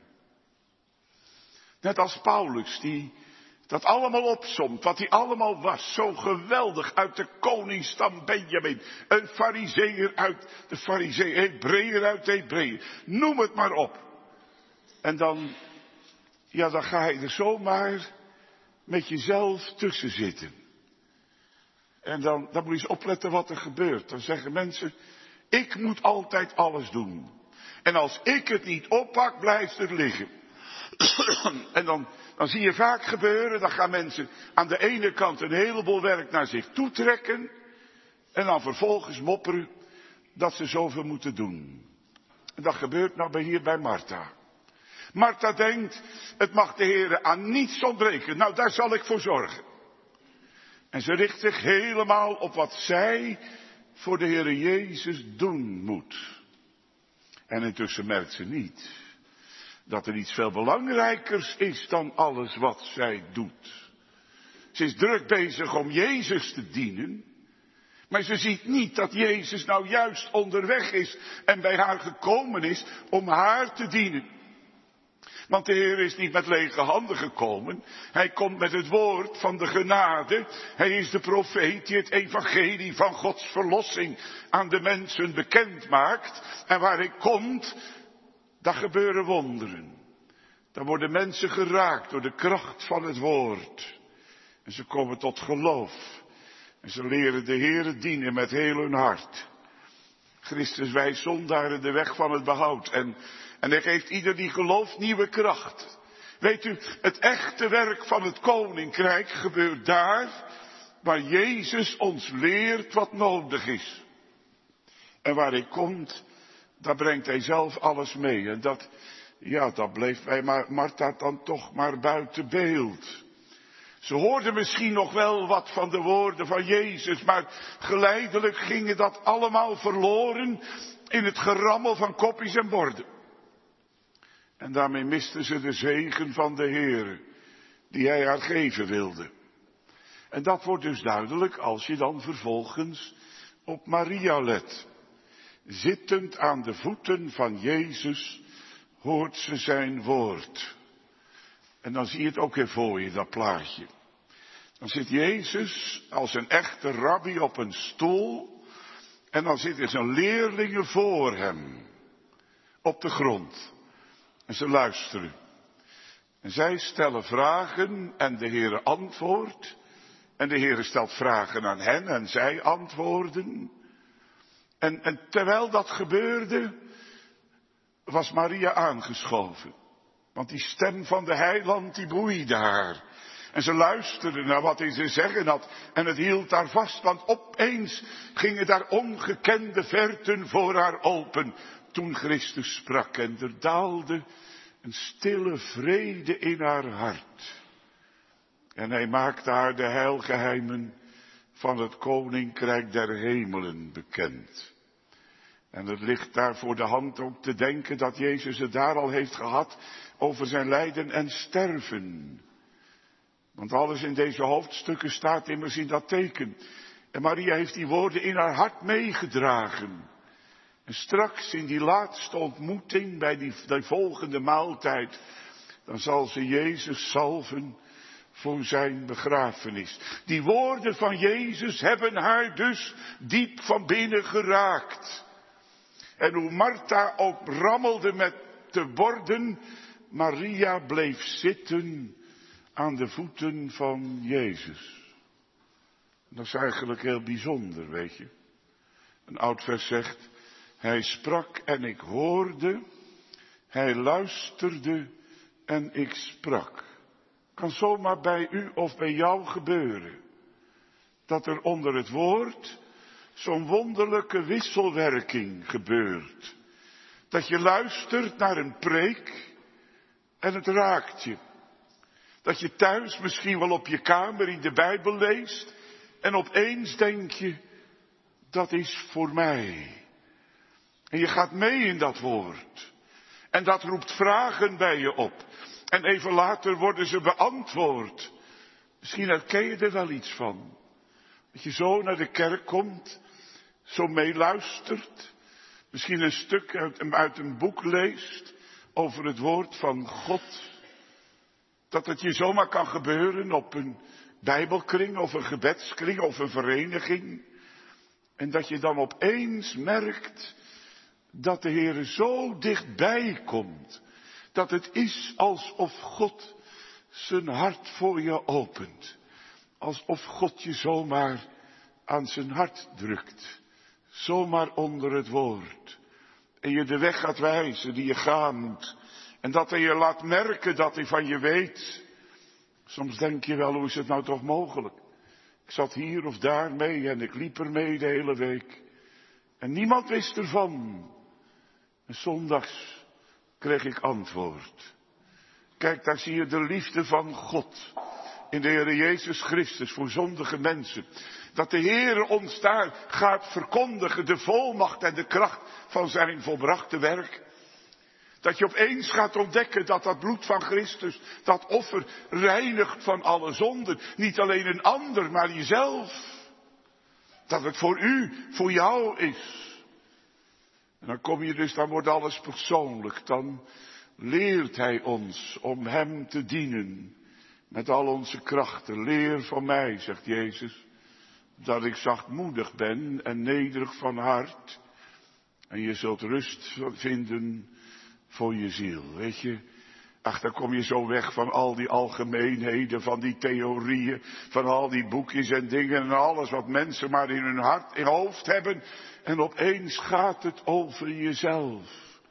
Net als Paulus, die dat allemaal opsomt, wat hij allemaal was. Zo geweldig uit de koningsstam Benjamin. Een farizeeër uit de farizeeën, Hebreeër uit de Hebreeën. Noem het maar op. En dan ga je er zomaar met jezelf tussen zitten. En dan moet je eens opletten wat er gebeurt. Dan zeggen mensen, ik moet altijd alles doen. En als ik het niet oppak, blijft het liggen. En dan zie je vaak gebeuren, dan gaan mensen aan de ene kant een heleboel werk naar zich toe trekken. En dan vervolgens mopperen dat ze zoveel moeten doen. En dat gebeurt nou hier bij Martha. Martha denkt, het mag de Heere aan niets ontbreken. Nou, daar zal ik voor zorgen. En ze richt zich helemaal op wat zij voor de Heere Jezus doen moet. En intussen merkt ze niet dat er iets veel belangrijkers is dan alles wat zij doet. Ze is druk bezig om Jezus te dienen, maar ze ziet niet dat Jezus nou juist onderweg is en bij haar gekomen is om haar te dienen. Want de Heer is niet met lege handen gekomen. Hij komt met het woord van de genade. Hij is de profeet die het evangelie van Gods verlossing aan de mensen bekend maakt. En waar hij komt, daar gebeuren wonderen. Dan worden mensen geraakt door de kracht van het woord. En ze komen tot geloof. En ze leren de Heere dienen met heel hun hart. Christus wijst zondaren de weg van het behoud. En hij geeft ieder die gelooft nieuwe kracht. Weet u, het echte werk van het koninkrijk gebeurt daar waar Jezus ons leert wat nodig is. En waar hij komt, daar brengt hij zelf alles mee. En dat bleef bij Martha dan toch maar buiten beeld. Ze hoorden misschien nog wel wat van de woorden van Jezus, maar geleidelijk gingen dat allemaal verloren in het gerammel van kopjes en borden. En daarmee misten ze de zegen van de Heer, die hij haar geven wilde. En dat wordt dus duidelijk als je dan vervolgens op Maria let. Zittend aan de voeten van Jezus hoort ze zijn woord. En dan zie je het ook weer voor je, dat plaatje. Dan zit Jezus als een echte rabbi op een stoel. En dan zitten zijn leerlingen voor hem. Op de grond. En ze luisteren. En zij stellen vragen en de Heere antwoordt. En de Heere stelt vragen aan hen en zij antwoorden. En terwijl dat gebeurde, was Maria aangeschoven. Want die stem van de heiland, die boeide haar. En ze luisterde naar wat hij ze zeggen had. En het hield haar vast, want opeens gingen daar ongekende verten voor haar open. Toen Christus sprak en er daalde een stille vrede in haar hart. En hij maakte haar de heilgeheimen van het koninkrijk der hemelen bekend. En het ligt daar voor de hand ook te denken dat Jezus het daar al heeft gehad over zijn lijden en sterven. Want alles in deze hoofdstukken staat immers in dat teken. En Maria heeft die woorden in haar hart meegedragen. En straks in die laatste ontmoeting bij die volgende maaltijd, dan zal ze Jezus salven voor zijn begrafenis. Die woorden van Jezus hebben haar dus diep van binnen geraakt. En hoe Martha ook rammelde met de borden, Maria bleef zitten aan de voeten van Jezus. Dat is eigenlijk heel bijzonder, weet je. Een oud vers zegt, hij sprak en ik hoorde, hij luisterde en ik sprak. Kan zomaar bij u of bij jou gebeuren. Dat er onder het woord zo'n wonderlijke wisselwerking gebeurt. Dat je luistert naar een preek en het raakt je. Dat je thuis misschien wel op je kamer in de Bijbel leest en opeens denk je, dat is voor mij. En je gaat mee in dat woord. En dat roept vragen bij je op. En even later worden ze beantwoord. Misschien herken je er wel iets van. Dat je zo naar de kerk komt, zo meeluistert. Misschien een stuk uit een boek leest over het woord van God. Dat het je zomaar kan gebeuren op een bijbelkring of een gebedskring of een vereniging. En dat je dan opeens merkt dat de Heer zo dichtbij komt. Dat het is alsof God zijn hart voor je opent. Alsof God je zomaar aan zijn hart drukt. Zomaar onder het woord. En je de weg gaat wijzen die je gaan moet. En dat hij je laat merken dat hij van je weet. Soms denk je wel, hoe is het nou toch mogelijk? Ik zat hier of daar mee en ik liep er mee de hele week. En niemand wist ervan. En zondags kreeg ik antwoord. Kijk, daar zie je de liefde van God. In de Heer Jezus Christus voor zondige mensen. Dat de Heer ons daar gaat verkondigen. De volmacht en de kracht van zijn volbrachte werk. Dat je opeens gaat ontdekken dat dat bloed van Christus, dat offer, reinigt van alle zonden. Niet alleen een ander, maar jezelf. Dat het voor u, voor jou is. En dan kom je dus, dan wordt alles persoonlijk. Dan leert hij ons om hem te dienen. Met al onze krachten. Leer van mij, zegt Jezus. Dat ik zachtmoedig ben en nederig van hart. En je zult rust vinden voor je ziel, weet je. Ach, dan kom je zo weg van al die algemeenheden, van die theorieën, van al die boekjes en dingen en alles wat mensen maar in hun hart, in hoofd hebben. En opeens gaat het over jezelf.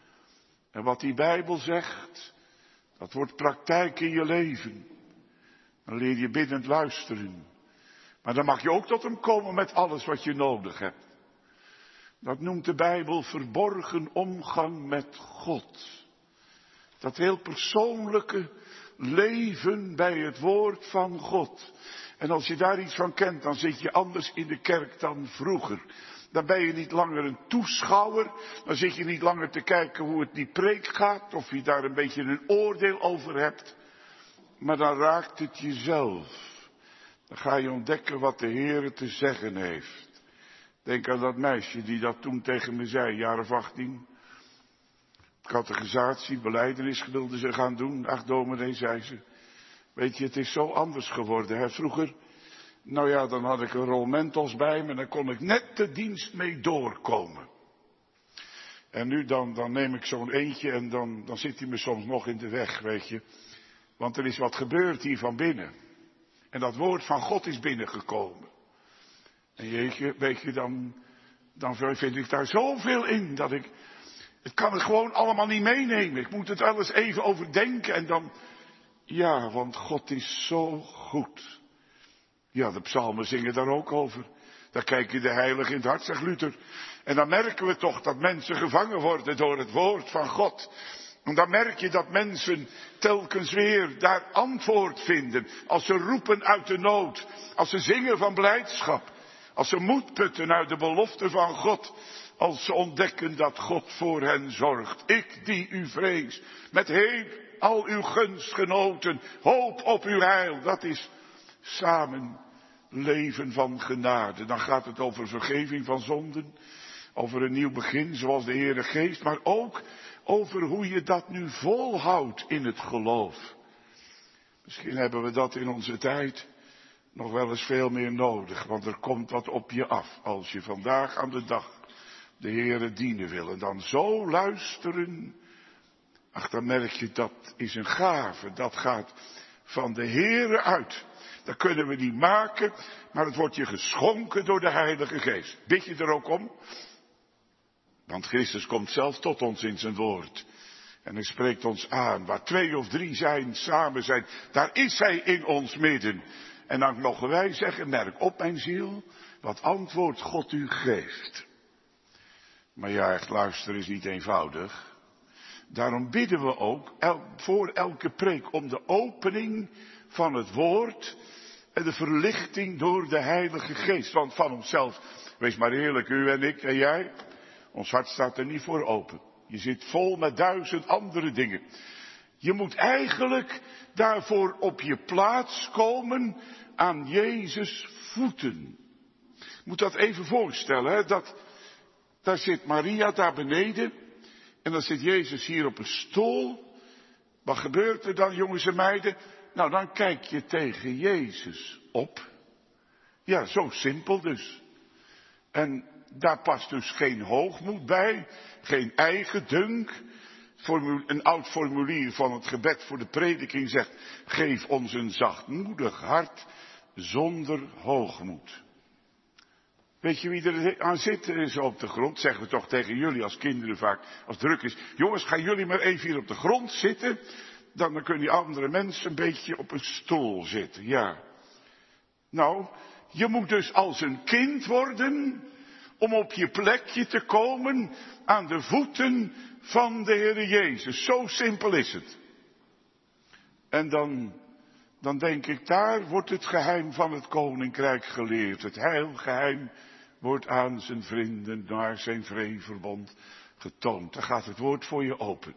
En wat die Bijbel zegt, dat wordt praktijk in je leven. Dan leer je biddend luisteren. Maar dan mag je ook tot hem komen met alles wat je nodig hebt. Dat noemt de Bijbel verborgen omgang met God. Dat heel persoonlijke leven bij het woord van God. En als je daar iets van kent, dan zit je anders in de kerk dan vroeger. Dan ben je niet langer een toeschouwer. Dan zit je niet langer te kijken hoe het die preek gaat. Of je daar een beetje een oordeel over hebt. Maar dan raakt het jezelf. Dan ga je ontdekken wat de Heer te zeggen heeft. Denk aan dat meisje die dat toen tegen me zei, jaar of 18. Catechisatie, belijdenis wilde ze gaan doen. Ach dominee, zei ze. Weet je, het is zo anders geworden. Hè? Vroeger, nou ja, dan had ik een rol Mentos bij me en dan kon ik net de dienst mee doorkomen. En nu dan neem ik zo'n eentje en dan zit hij me soms nog in de weg, weet je. Want er is wat gebeurd hier van binnen. En dat woord van God is binnengekomen. En jeetje, weet je, dan vind ik daar zoveel in dat ik kan het gewoon allemaal niet meenemen. Ik moet het wel eens even overdenken en dan, ja, want God is zo goed. Ja, de psalmen zingen daar ook over. Daar kijken de heiligen in het hart, zegt Luther. En dan merken we toch dat mensen gevangen worden door het woord van God. En dan merk je dat mensen telkens weer daar antwoord vinden. Als ze roepen uit de nood. Als ze zingen van blijdschap. Als ze moed putten uit de belofte van God. Als ze ontdekken dat God voor hen zorgt. Ik die u vrees. Met heel al uw gunstgenoten. Hoop op uw heil. Dat is samen leven van genade. Dan gaat het over vergeving van zonden. Over een nieuw begin zoals de Heere geeft. Maar ook over hoe je dat nu volhoudt in het geloof. Misschien hebben we dat in onze tijd nog wel eens veel meer nodig. Want er komt wat op je af. Als je vandaag aan de dag de Heere dienen wil. En dan zo luisteren. Ach, dan merk je dat is een gave. Dat gaat van de Heere uit. Dat kunnen we niet maken. Maar het wordt je geschonken door de Heilige Geest. Bid je er ook om? Want Christus komt zelf tot ons in zijn woord. En hij spreekt ons aan. Waar 2 of 3 zijn, samen zijn. Daar is hij in ons midden. En dan mogen wij zeggen, merk op mijn ziel. Wat antwoord God u geeft. Maar ja, echt luisteren is niet eenvoudig. Daarom bidden we ook voor elke preek om de opening van het woord. En de verlichting door de Heilige Geest. Want van onszelf, wees maar eerlijk, u en ik en jij. Ons hart staat er niet voor open. Je zit vol met 1000 andere dingen. Je moet eigenlijk daarvoor op je plaats komen aan Jezus' voeten. Je moet dat even voorstellen, hè? Daar zit Maria daar beneden. En dan zit Jezus hier op een stoel. Wat gebeurt er dan, jongens en meiden? Nou, dan kijk je tegen Jezus op. Ja, zo simpel dus. En daar past dus geen hoogmoed bij, geen eigendunk. Een oud formulier van het gebed voor de prediking zegt, geef ons een zachtmoedig hart zonder hoogmoed. Weet je wie er aan zit zo op de grond? Zeggen we toch tegen jullie als kinderen vaak, als het druk is. Jongens, gaan jullie maar even hier op de grond zitten. Dan kunnen die andere mensen een beetje op een stoel zitten, ja. Nou, je moet dus als een kind worden om op je plekje te komen aan de voeten van de Heere Jezus. Zo simpel is het. En dan denk ik, daar wordt het geheim van het koninkrijk geleerd. Het heilgeheim wordt aan zijn vrienden naar zijn vreeverbond getoond. Dan gaat het woord voor je open.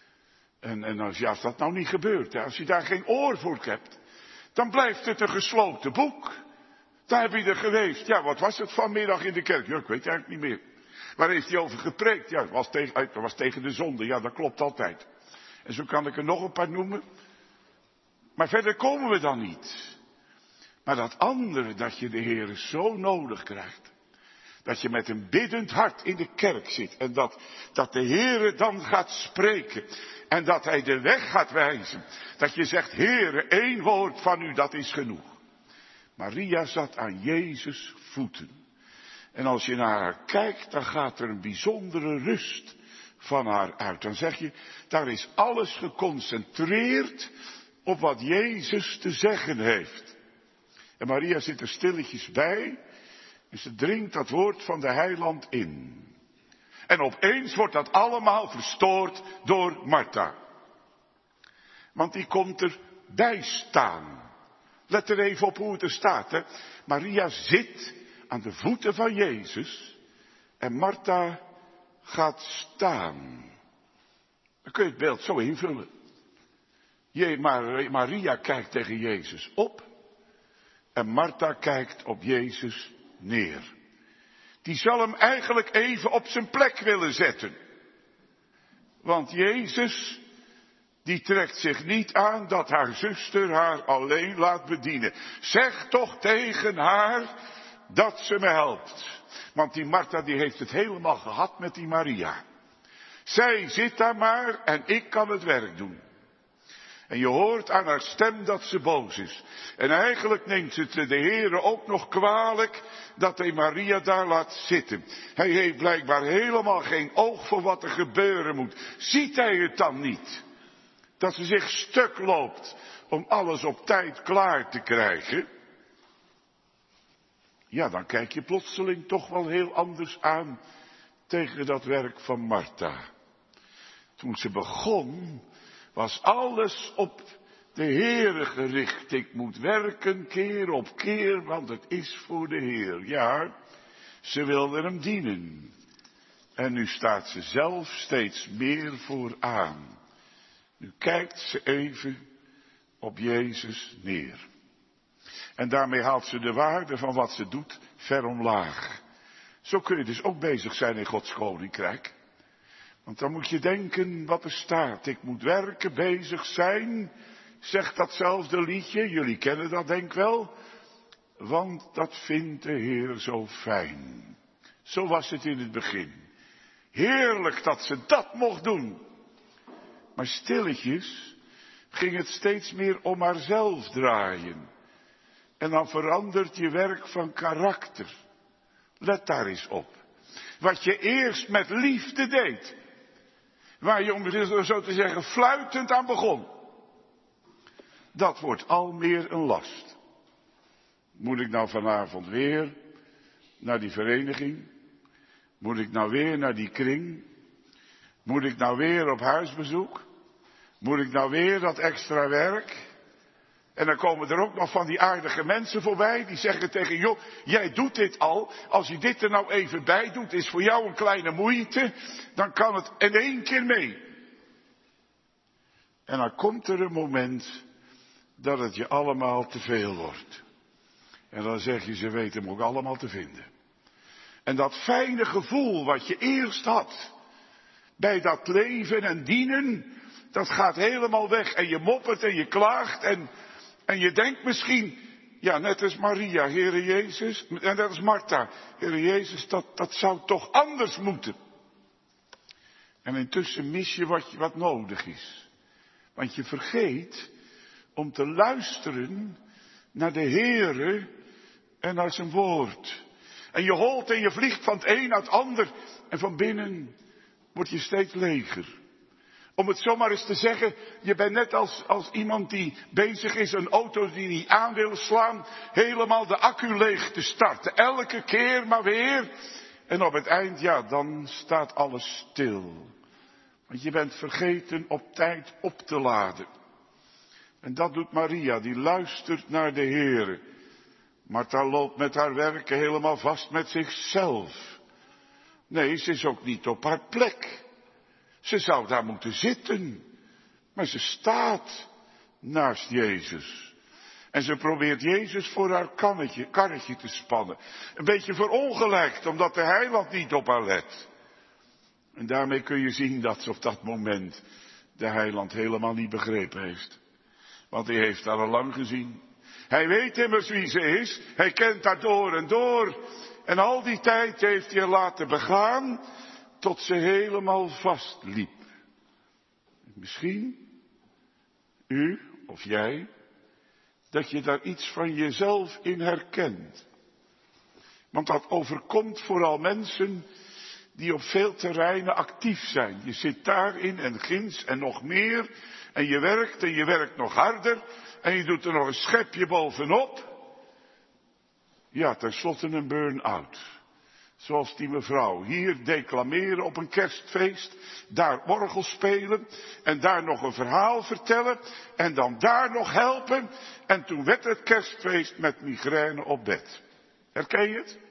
En als dat nou niet gebeurt, als je daar geen oor voor hebt, dan blijft het een gesloten boek. Daar heb je er geweest. Ja, wat was het vanmiddag in de kerk? Ja, ik weet het eigenlijk niet meer. Waar heeft hij over gepreekt? Ja, het was tegen de zonde. Ja, dat klopt altijd. En zo kan ik er nog een paar noemen. Maar verder komen we dan niet. Maar dat andere, dat je de Heer zo nodig krijgt. Dat je met een biddend hart in de kerk zit. En dat de Heer dan gaat spreken. En dat hij de weg gaat wijzen. Dat je zegt, Heere, 1 woord van u, dat is genoeg. Maria zat aan Jezus' voeten. En als je naar haar kijkt, dan gaat er een bijzondere rust van haar uit. Dan zeg je, daar is alles geconcentreerd op wat Jezus te zeggen heeft. En Maria zit er stilletjes bij. En ze drinkt dat woord van de heiland in. En opeens wordt dat allemaal verstoord door Martha. Want die komt er bijstaan. Let er even op hoe het er staat. Hè? Maria zit aan de voeten van Jezus en Martha gaat staan. Dan kun je het beeld zo invullen. Maria kijkt tegen Jezus op en Martha kijkt op Jezus neer. Die zal hem eigenlijk even op zijn plek willen zetten. Want Jezus, die trekt zich niet aan dat haar zuster haar alleen laat bedienen. Zeg toch tegen haar dat ze me helpt. Want die Martha die heeft het helemaal gehad met die Maria. Zij zit daar maar en ik kan het werk doen. En je hoort aan haar stem dat ze boos is. En eigenlijk neemt ze de Heere ook nog kwalijk dat hij Maria daar laat zitten. Hij heeft blijkbaar helemaal geen oog voor wat er gebeuren moet. Ziet hij het dan niet? Dat ze zich stuk loopt om alles op tijd klaar te krijgen. Ja, dan kijk je plotseling toch wel heel anders aan tegen dat werk van Martha. Toen ze begon, was alles op de Heere gericht. Ik moet werken keer op keer, want het is voor de Heer. Ja, ze wilde hem dienen. En nu staat ze zelf steeds meer vooraan. Nu kijkt ze even op Jezus neer. En daarmee haalt ze de waarde van wat ze doet ver omlaag. Zo kun je dus ook bezig zijn in Gods koninkrijk. Want dan moet je denken wat er staat. Ik moet werken, bezig zijn, zegt datzelfde liedje. Jullie kennen dat denk ik wel. Want dat vindt de Heer zo fijn. Zo was het in het begin. Heerlijk dat ze dat mocht doen. Maar stilletjes ging het steeds meer om haarzelf draaien. En dan verandert je werk van karakter. Let daar eens op. Wat je eerst met liefde deed. Waar je, om zo te zeggen, fluitend aan begon. Dat wordt al meer een last. Moet ik nou vanavond weer naar die vereniging? Moet ik nou weer naar die kring? Moet ik nou weer op huisbezoek? Moet ik nou weer dat extra werk? En dan komen er ook nog van die aardige mensen voorbij. Die zeggen tegen joh, jij doet dit al. Als je dit er nou even bij doet, is voor jou een kleine moeite. Dan kan het in één keer mee. En dan komt er een moment dat het je allemaal te veel wordt. En dan zeg je, ze weten hem ook allemaal te vinden. En dat fijne gevoel wat je eerst had. Bij dat leven en dienen. Dat gaat helemaal weg. En je moppert en je klaagt en je denkt misschien, ja, net als Maria, Heere Jezus, en net als Martha, Heere Jezus, dat zou toch anders moeten. En intussen mis je wat nodig is. Want je vergeet om te luisteren naar de Heere en naar zijn woord. En je holt en je vliegt van het een naar het ander en van binnen word je steeds leger. Om het zomaar eens te zeggen, je bent net als iemand die bezig is een auto die niet aan wil slaan, helemaal de accu leeg te starten. Elke keer maar weer. En op het eind, ja, dan staat alles stil. Want je bent vergeten op tijd op te laden. En dat doet Maria, die luistert naar de Heere. Martha loopt met haar werken helemaal vast met zichzelf. Nee, ze is ook niet op haar plek. Ze zou daar moeten zitten. Maar ze staat naast Jezus. En ze probeert Jezus voor haar karretje te spannen. Een beetje verongelijkt, omdat de heiland niet op haar let. En daarmee kun je zien dat ze op dat moment de heiland helemaal niet begrepen heeft. Want hij heeft haar al lang gezien. Hij weet immers wie ze is. Hij kent haar door en door. En al die tijd heeft hij haar laten begaan tot ze helemaal vastliep. Misschien, u of jij, dat je daar iets van jezelf in herkent. Want dat overkomt vooral mensen die op veel terreinen actief zijn. Je zit daarin en ginds en nog meer. En je werkt nog harder. En je doet er nog een schepje bovenop. Ja, tenslotte een burn-out. Zoals die mevrouw. Hier declameren op een kerstfeest. Daar orgel spelen. En daar nog een verhaal vertellen. En dan daar nog helpen. En toen werd het kerstfeest met migraine op bed. Herken je het?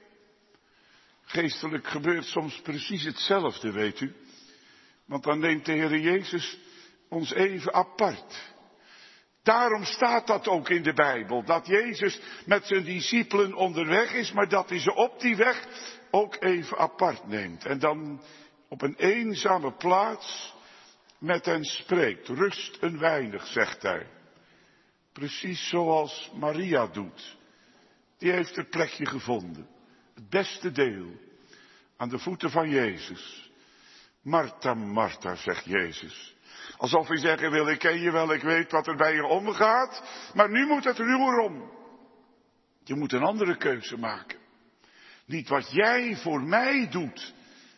Geestelijk gebeurt soms precies hetzelfde, weet u. Want dan neemt de Heer Jezus ons even apart. Daarom staat dat ook in de Bijbel. Dat Jezus met zijn discipelen onderweg is, maar dat hij ze op die weg ook even apart neemt. En dan op een eenzame plaats met hen spreekt. Rust een weinig, zegt hij. Precies zoals Maria doet. Die heeft het plekje gevonden. Het beste deel. Aan de voeten van Jezus. Martha, Martha, zegt Jezus. Alsof hij zeggen wil, ik ken je wel, ik weet wat er bij je omgaat. Maar nu moet het roer om. Je moet een andere keuze maken. Niet wat jij voor mij doet,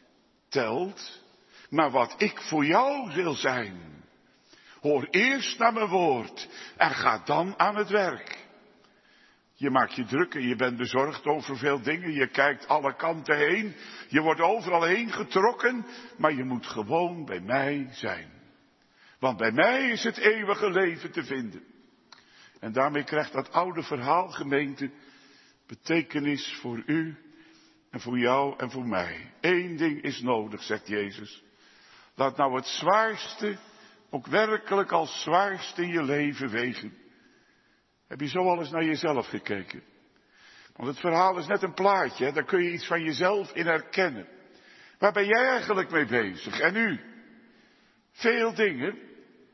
telt. Maar wat ik voor jou wil zijn. Hoor eerst naar mijn woord. En ga dan aan het werk. Je maakt je druk en je bent bezorgd over veel dingen. Je kijkt alle kanten heen. Je wordt overal heen getrokken. Maar je moet gewoon bij mij zijn. Want bij mij is het eeuwige leven te vinden. En daarmee krijgt dat oude verhaal, gemeente, betekenis voor u en voor jou en voor mij. Eén ding is nodig, zegt Jezus. Laat nou het zwaarste ook werkelijk als zwaarste in je leven wegen. Heb je zo al eens naar jezelf gekeken? Want het verhaal is net een plaatje, hè? Daar kun je iets van jezelf in herkennen. Waar ben jij eigenlijk mee bezig? En u? Veel dingen.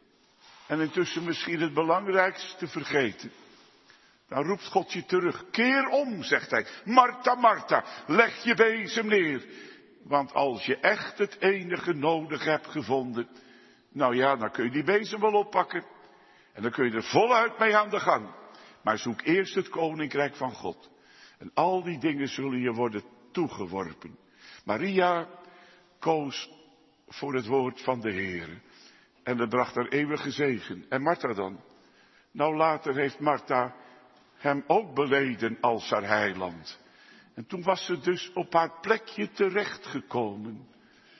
En intussen misschien het belangrijkste vergeten. Dan roept God je terug. Keer om, zegt hij. Martha, Martha, leg je bezem neer. Want als je echt het enige nodig hebt gevonden. Nou ja, dan kun je die bezem wel oppakken. En dan kun je er voluit mee aan de gang. Maar zoek eerst het koninkrijk van God. En al die dingen zullen je worden toegeworpen. Maria koos voor het woord van de Heer. En dat bracht haar eeuwige zegen. En Martha dan? Nou, later heeft Martha hem ook beleden als haar heiland. En toen was ze dus op haar plekje terechtgekomen.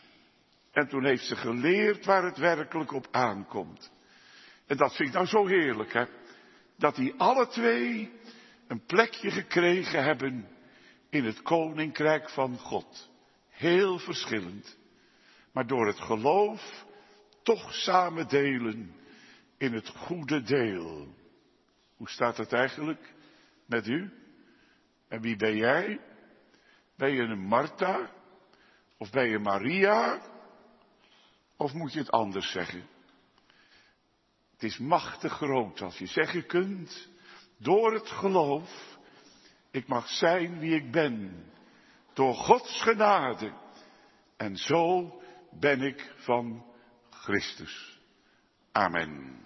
En toen heeft ze geleerd waar het werkelijk op aankomt. En dat vind ik nou zo heerlijk, hè. Dat die alle twee een plekje gekregen hebben in het koninkrijk van God. Heel verschillend. Maar door het geloof toch samen delen in het goede deel. Hoe staat het eigenlijk met u? En wie ben jij? Ben je een Martha? Of ben je Maria? Of moet je het anders zeggen? Het is machtig groot als je zeggen kunt, door het geloof, ik mag zijn wie ik ben, door Gods genade. En zo ben ik van Christus. Amen.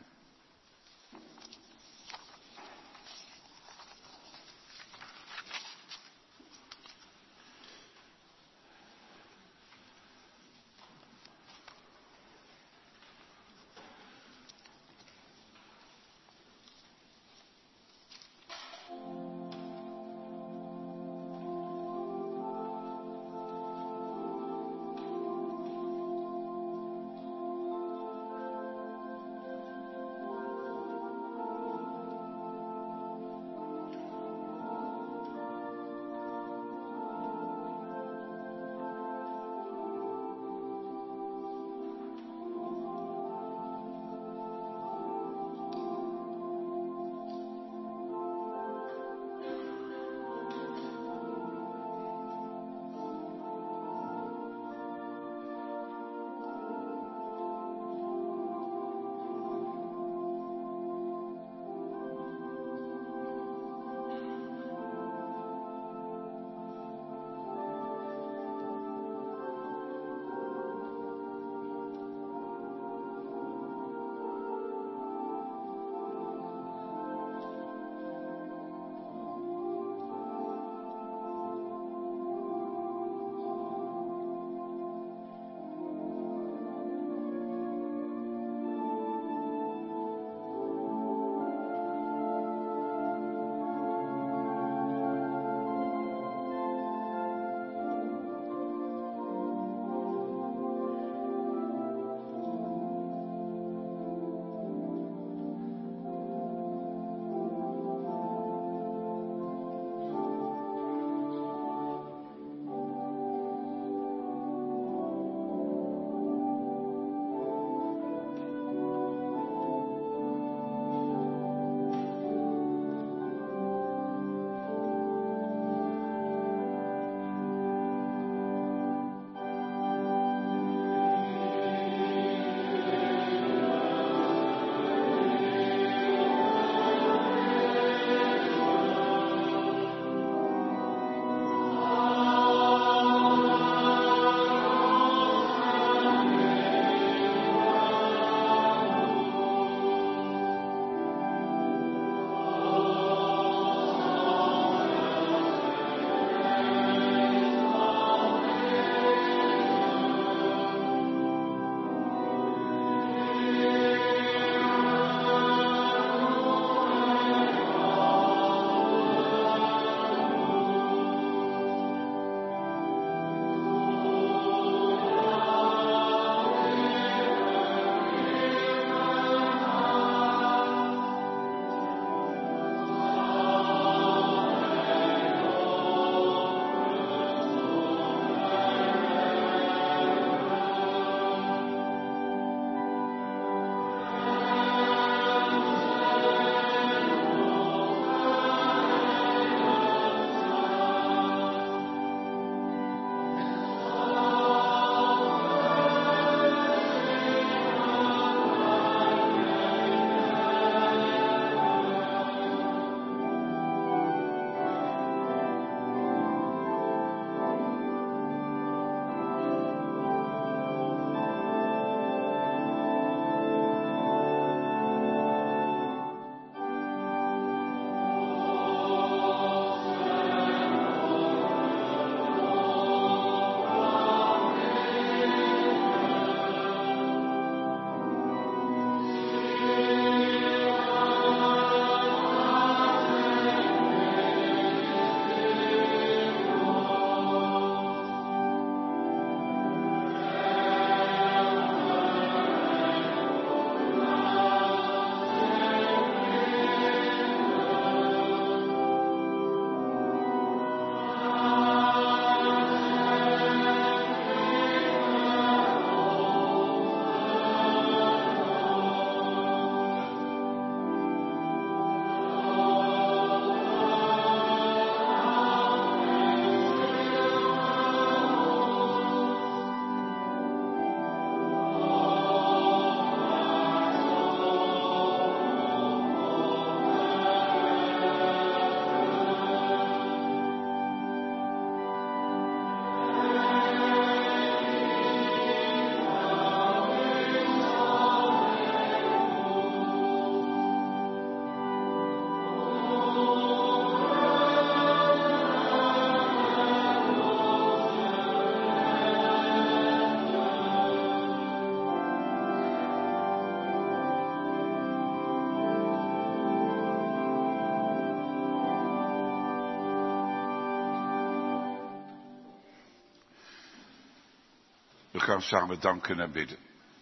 We gaan samen danken en bidden.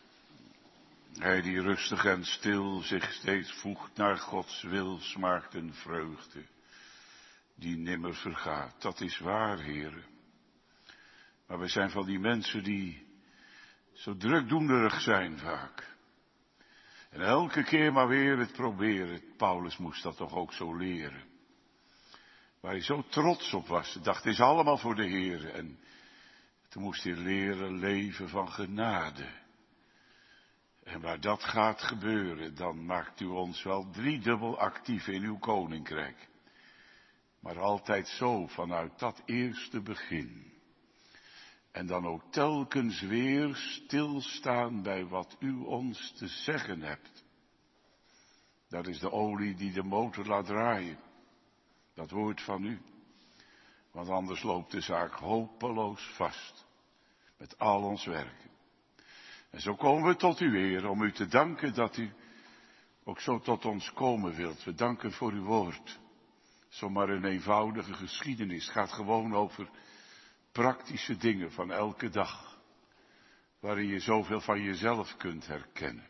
Hij die rustig en stil zich steeds voegt naar Gods wil, smaakt een vreugde die nimmer vergaat. Dat is waar, Heere. Maar we zijn van die mensen die zo drukdoenerig zijn vaak. En elke keer maar weer het proberen. Paulus moest dat toch ook zo leren. Waar hij zo trots op was. Hij dacht, het is allemaal voor de Heere. En toen moest hij leren leven van genade. En waar dat gaat gebeuren, dan maakt u ons wel driedubbel actief in uw koninkrijk. Maar altijd zo vanuit dat eerste begin. En dan ook telkens weer stilstaan bij wat u ons te zeggen hebt. Dat is de olie die de motor laat draaien. Dat woord van u. Want anders loopt de zaak hopeloos vast. Met al ons werken. En zo komen we tot u, Heer, om u te danken dat u ook zo tot ons komen wilt. We danken voor uw woord. Zomaar een eenvoudige geschiedenis. Het gaat gewoon over praktische dingen van elke dag. Waarin je zoveel van jezelf kunt herkennen.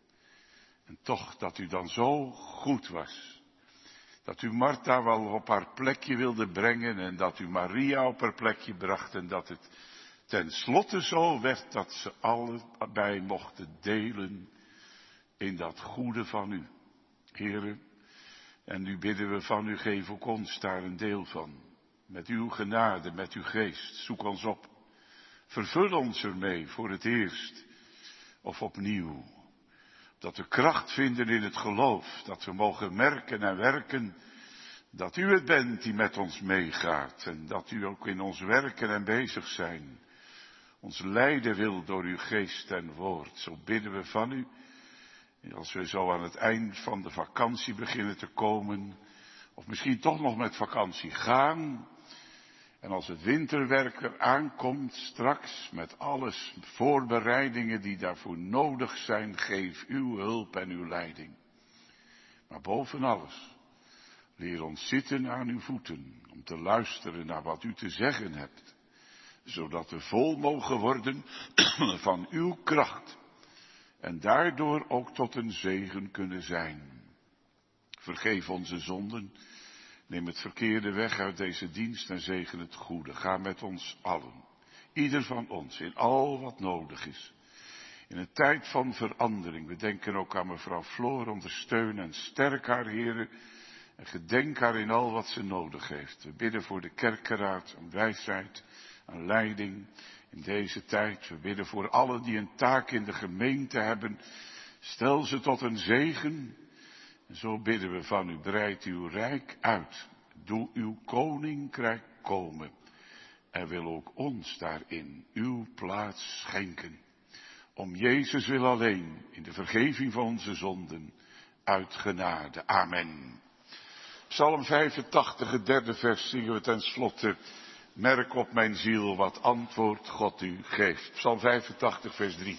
En toch dat u dan zo goed was. Dat u Martha wel op haar plekje wilde brengen. En dat u Maria op haar plekje bracht. En dat het ten slotte zo werd dat ze allebei mochten delen in dat goede van u. Heere, en nu bidden we van u, geef ook ons daar een deel van. Met uw genade, met uw geest, zoek ons op. Vervul ons ermee voor het eerst of opnieuw. Dat we kracht vinden in het geloof, dat we mogen merken en werken dat u het bent die met ons meegaat. En dat u ook in ons werken en bezig zijn. Ons leiden wil door uw geest en woord. Zo bidden we van u. En als we zo aan het eind van de vakantie beginnen te komen. Of misschien toch nog met vakantie gaan. En als het winterwerk er aankomt straks. Met alles voorbereidingen die daarvoor nodig zijn. Geef uw hulp en uw leiding. Maar boven alles. Leer ons zitten aan uw voeten. Om te luisteren naar wat u te zeggen hebt. Zodat we vol mogen worden van uw kracht. En daardoor ook tot een zegen kunnen zijn. Vergeef onze zonden. Neem het verkeerde weg uit deze dienst en zegen het goede. Ga met ons allen. Ieder van ons in al wat nodig is. In een tijd van verandering. We denken ook aan mevrouw Floor. Ondersteun en sterk haar, Heere. En gedenk haar in al wat ze nodig heeft. We bidden voor de kerkeraad om wijsheid. Aan leiding in deze tijd. We bidden voor allen die een taak in de gemeente hebben. Stel ze tot een zegen. En zo bidden we van u, breid uw rijk uit. Doe uw koninkrijk komen. En wil ook ons daarin uw plaats schenken. Om Jezus wil alleen, in de vergeving van onze zonden, uit genade. Amen. Psalm 85, het derde vers, zingen we ten slotte. Merk op mijn ziel wat antwoord God u geeft. Psalm 85, vers 3.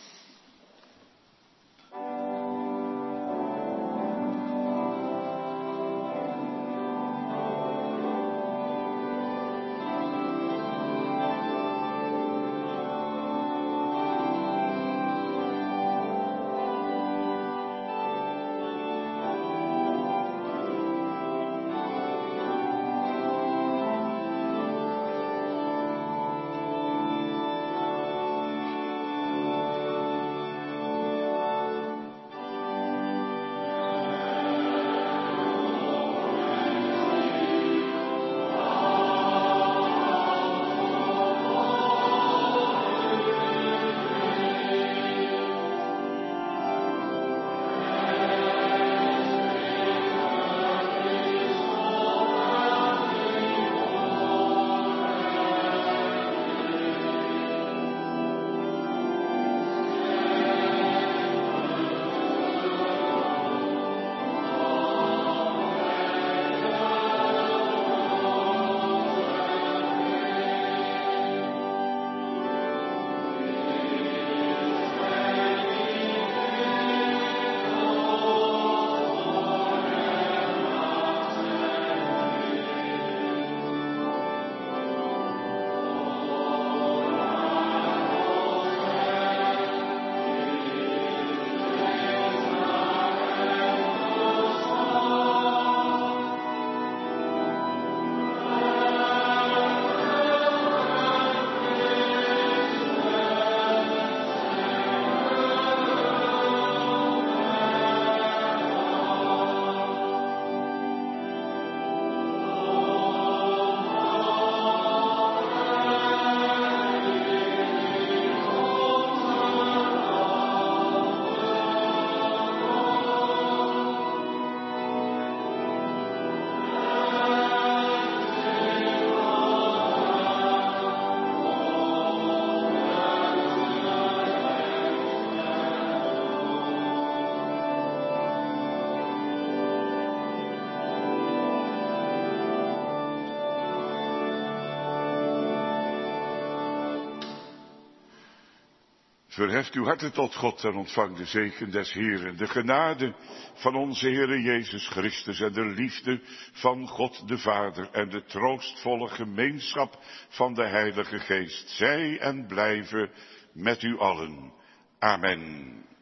Verheft uw harten tot God en ontvang de zegen des Heeren, de genade van onze Heere Jezus Christus en de liefde van God de Vader en de troostvolle gemeenschap van de Heilige Geest, zij en blijven met u allen. Amen.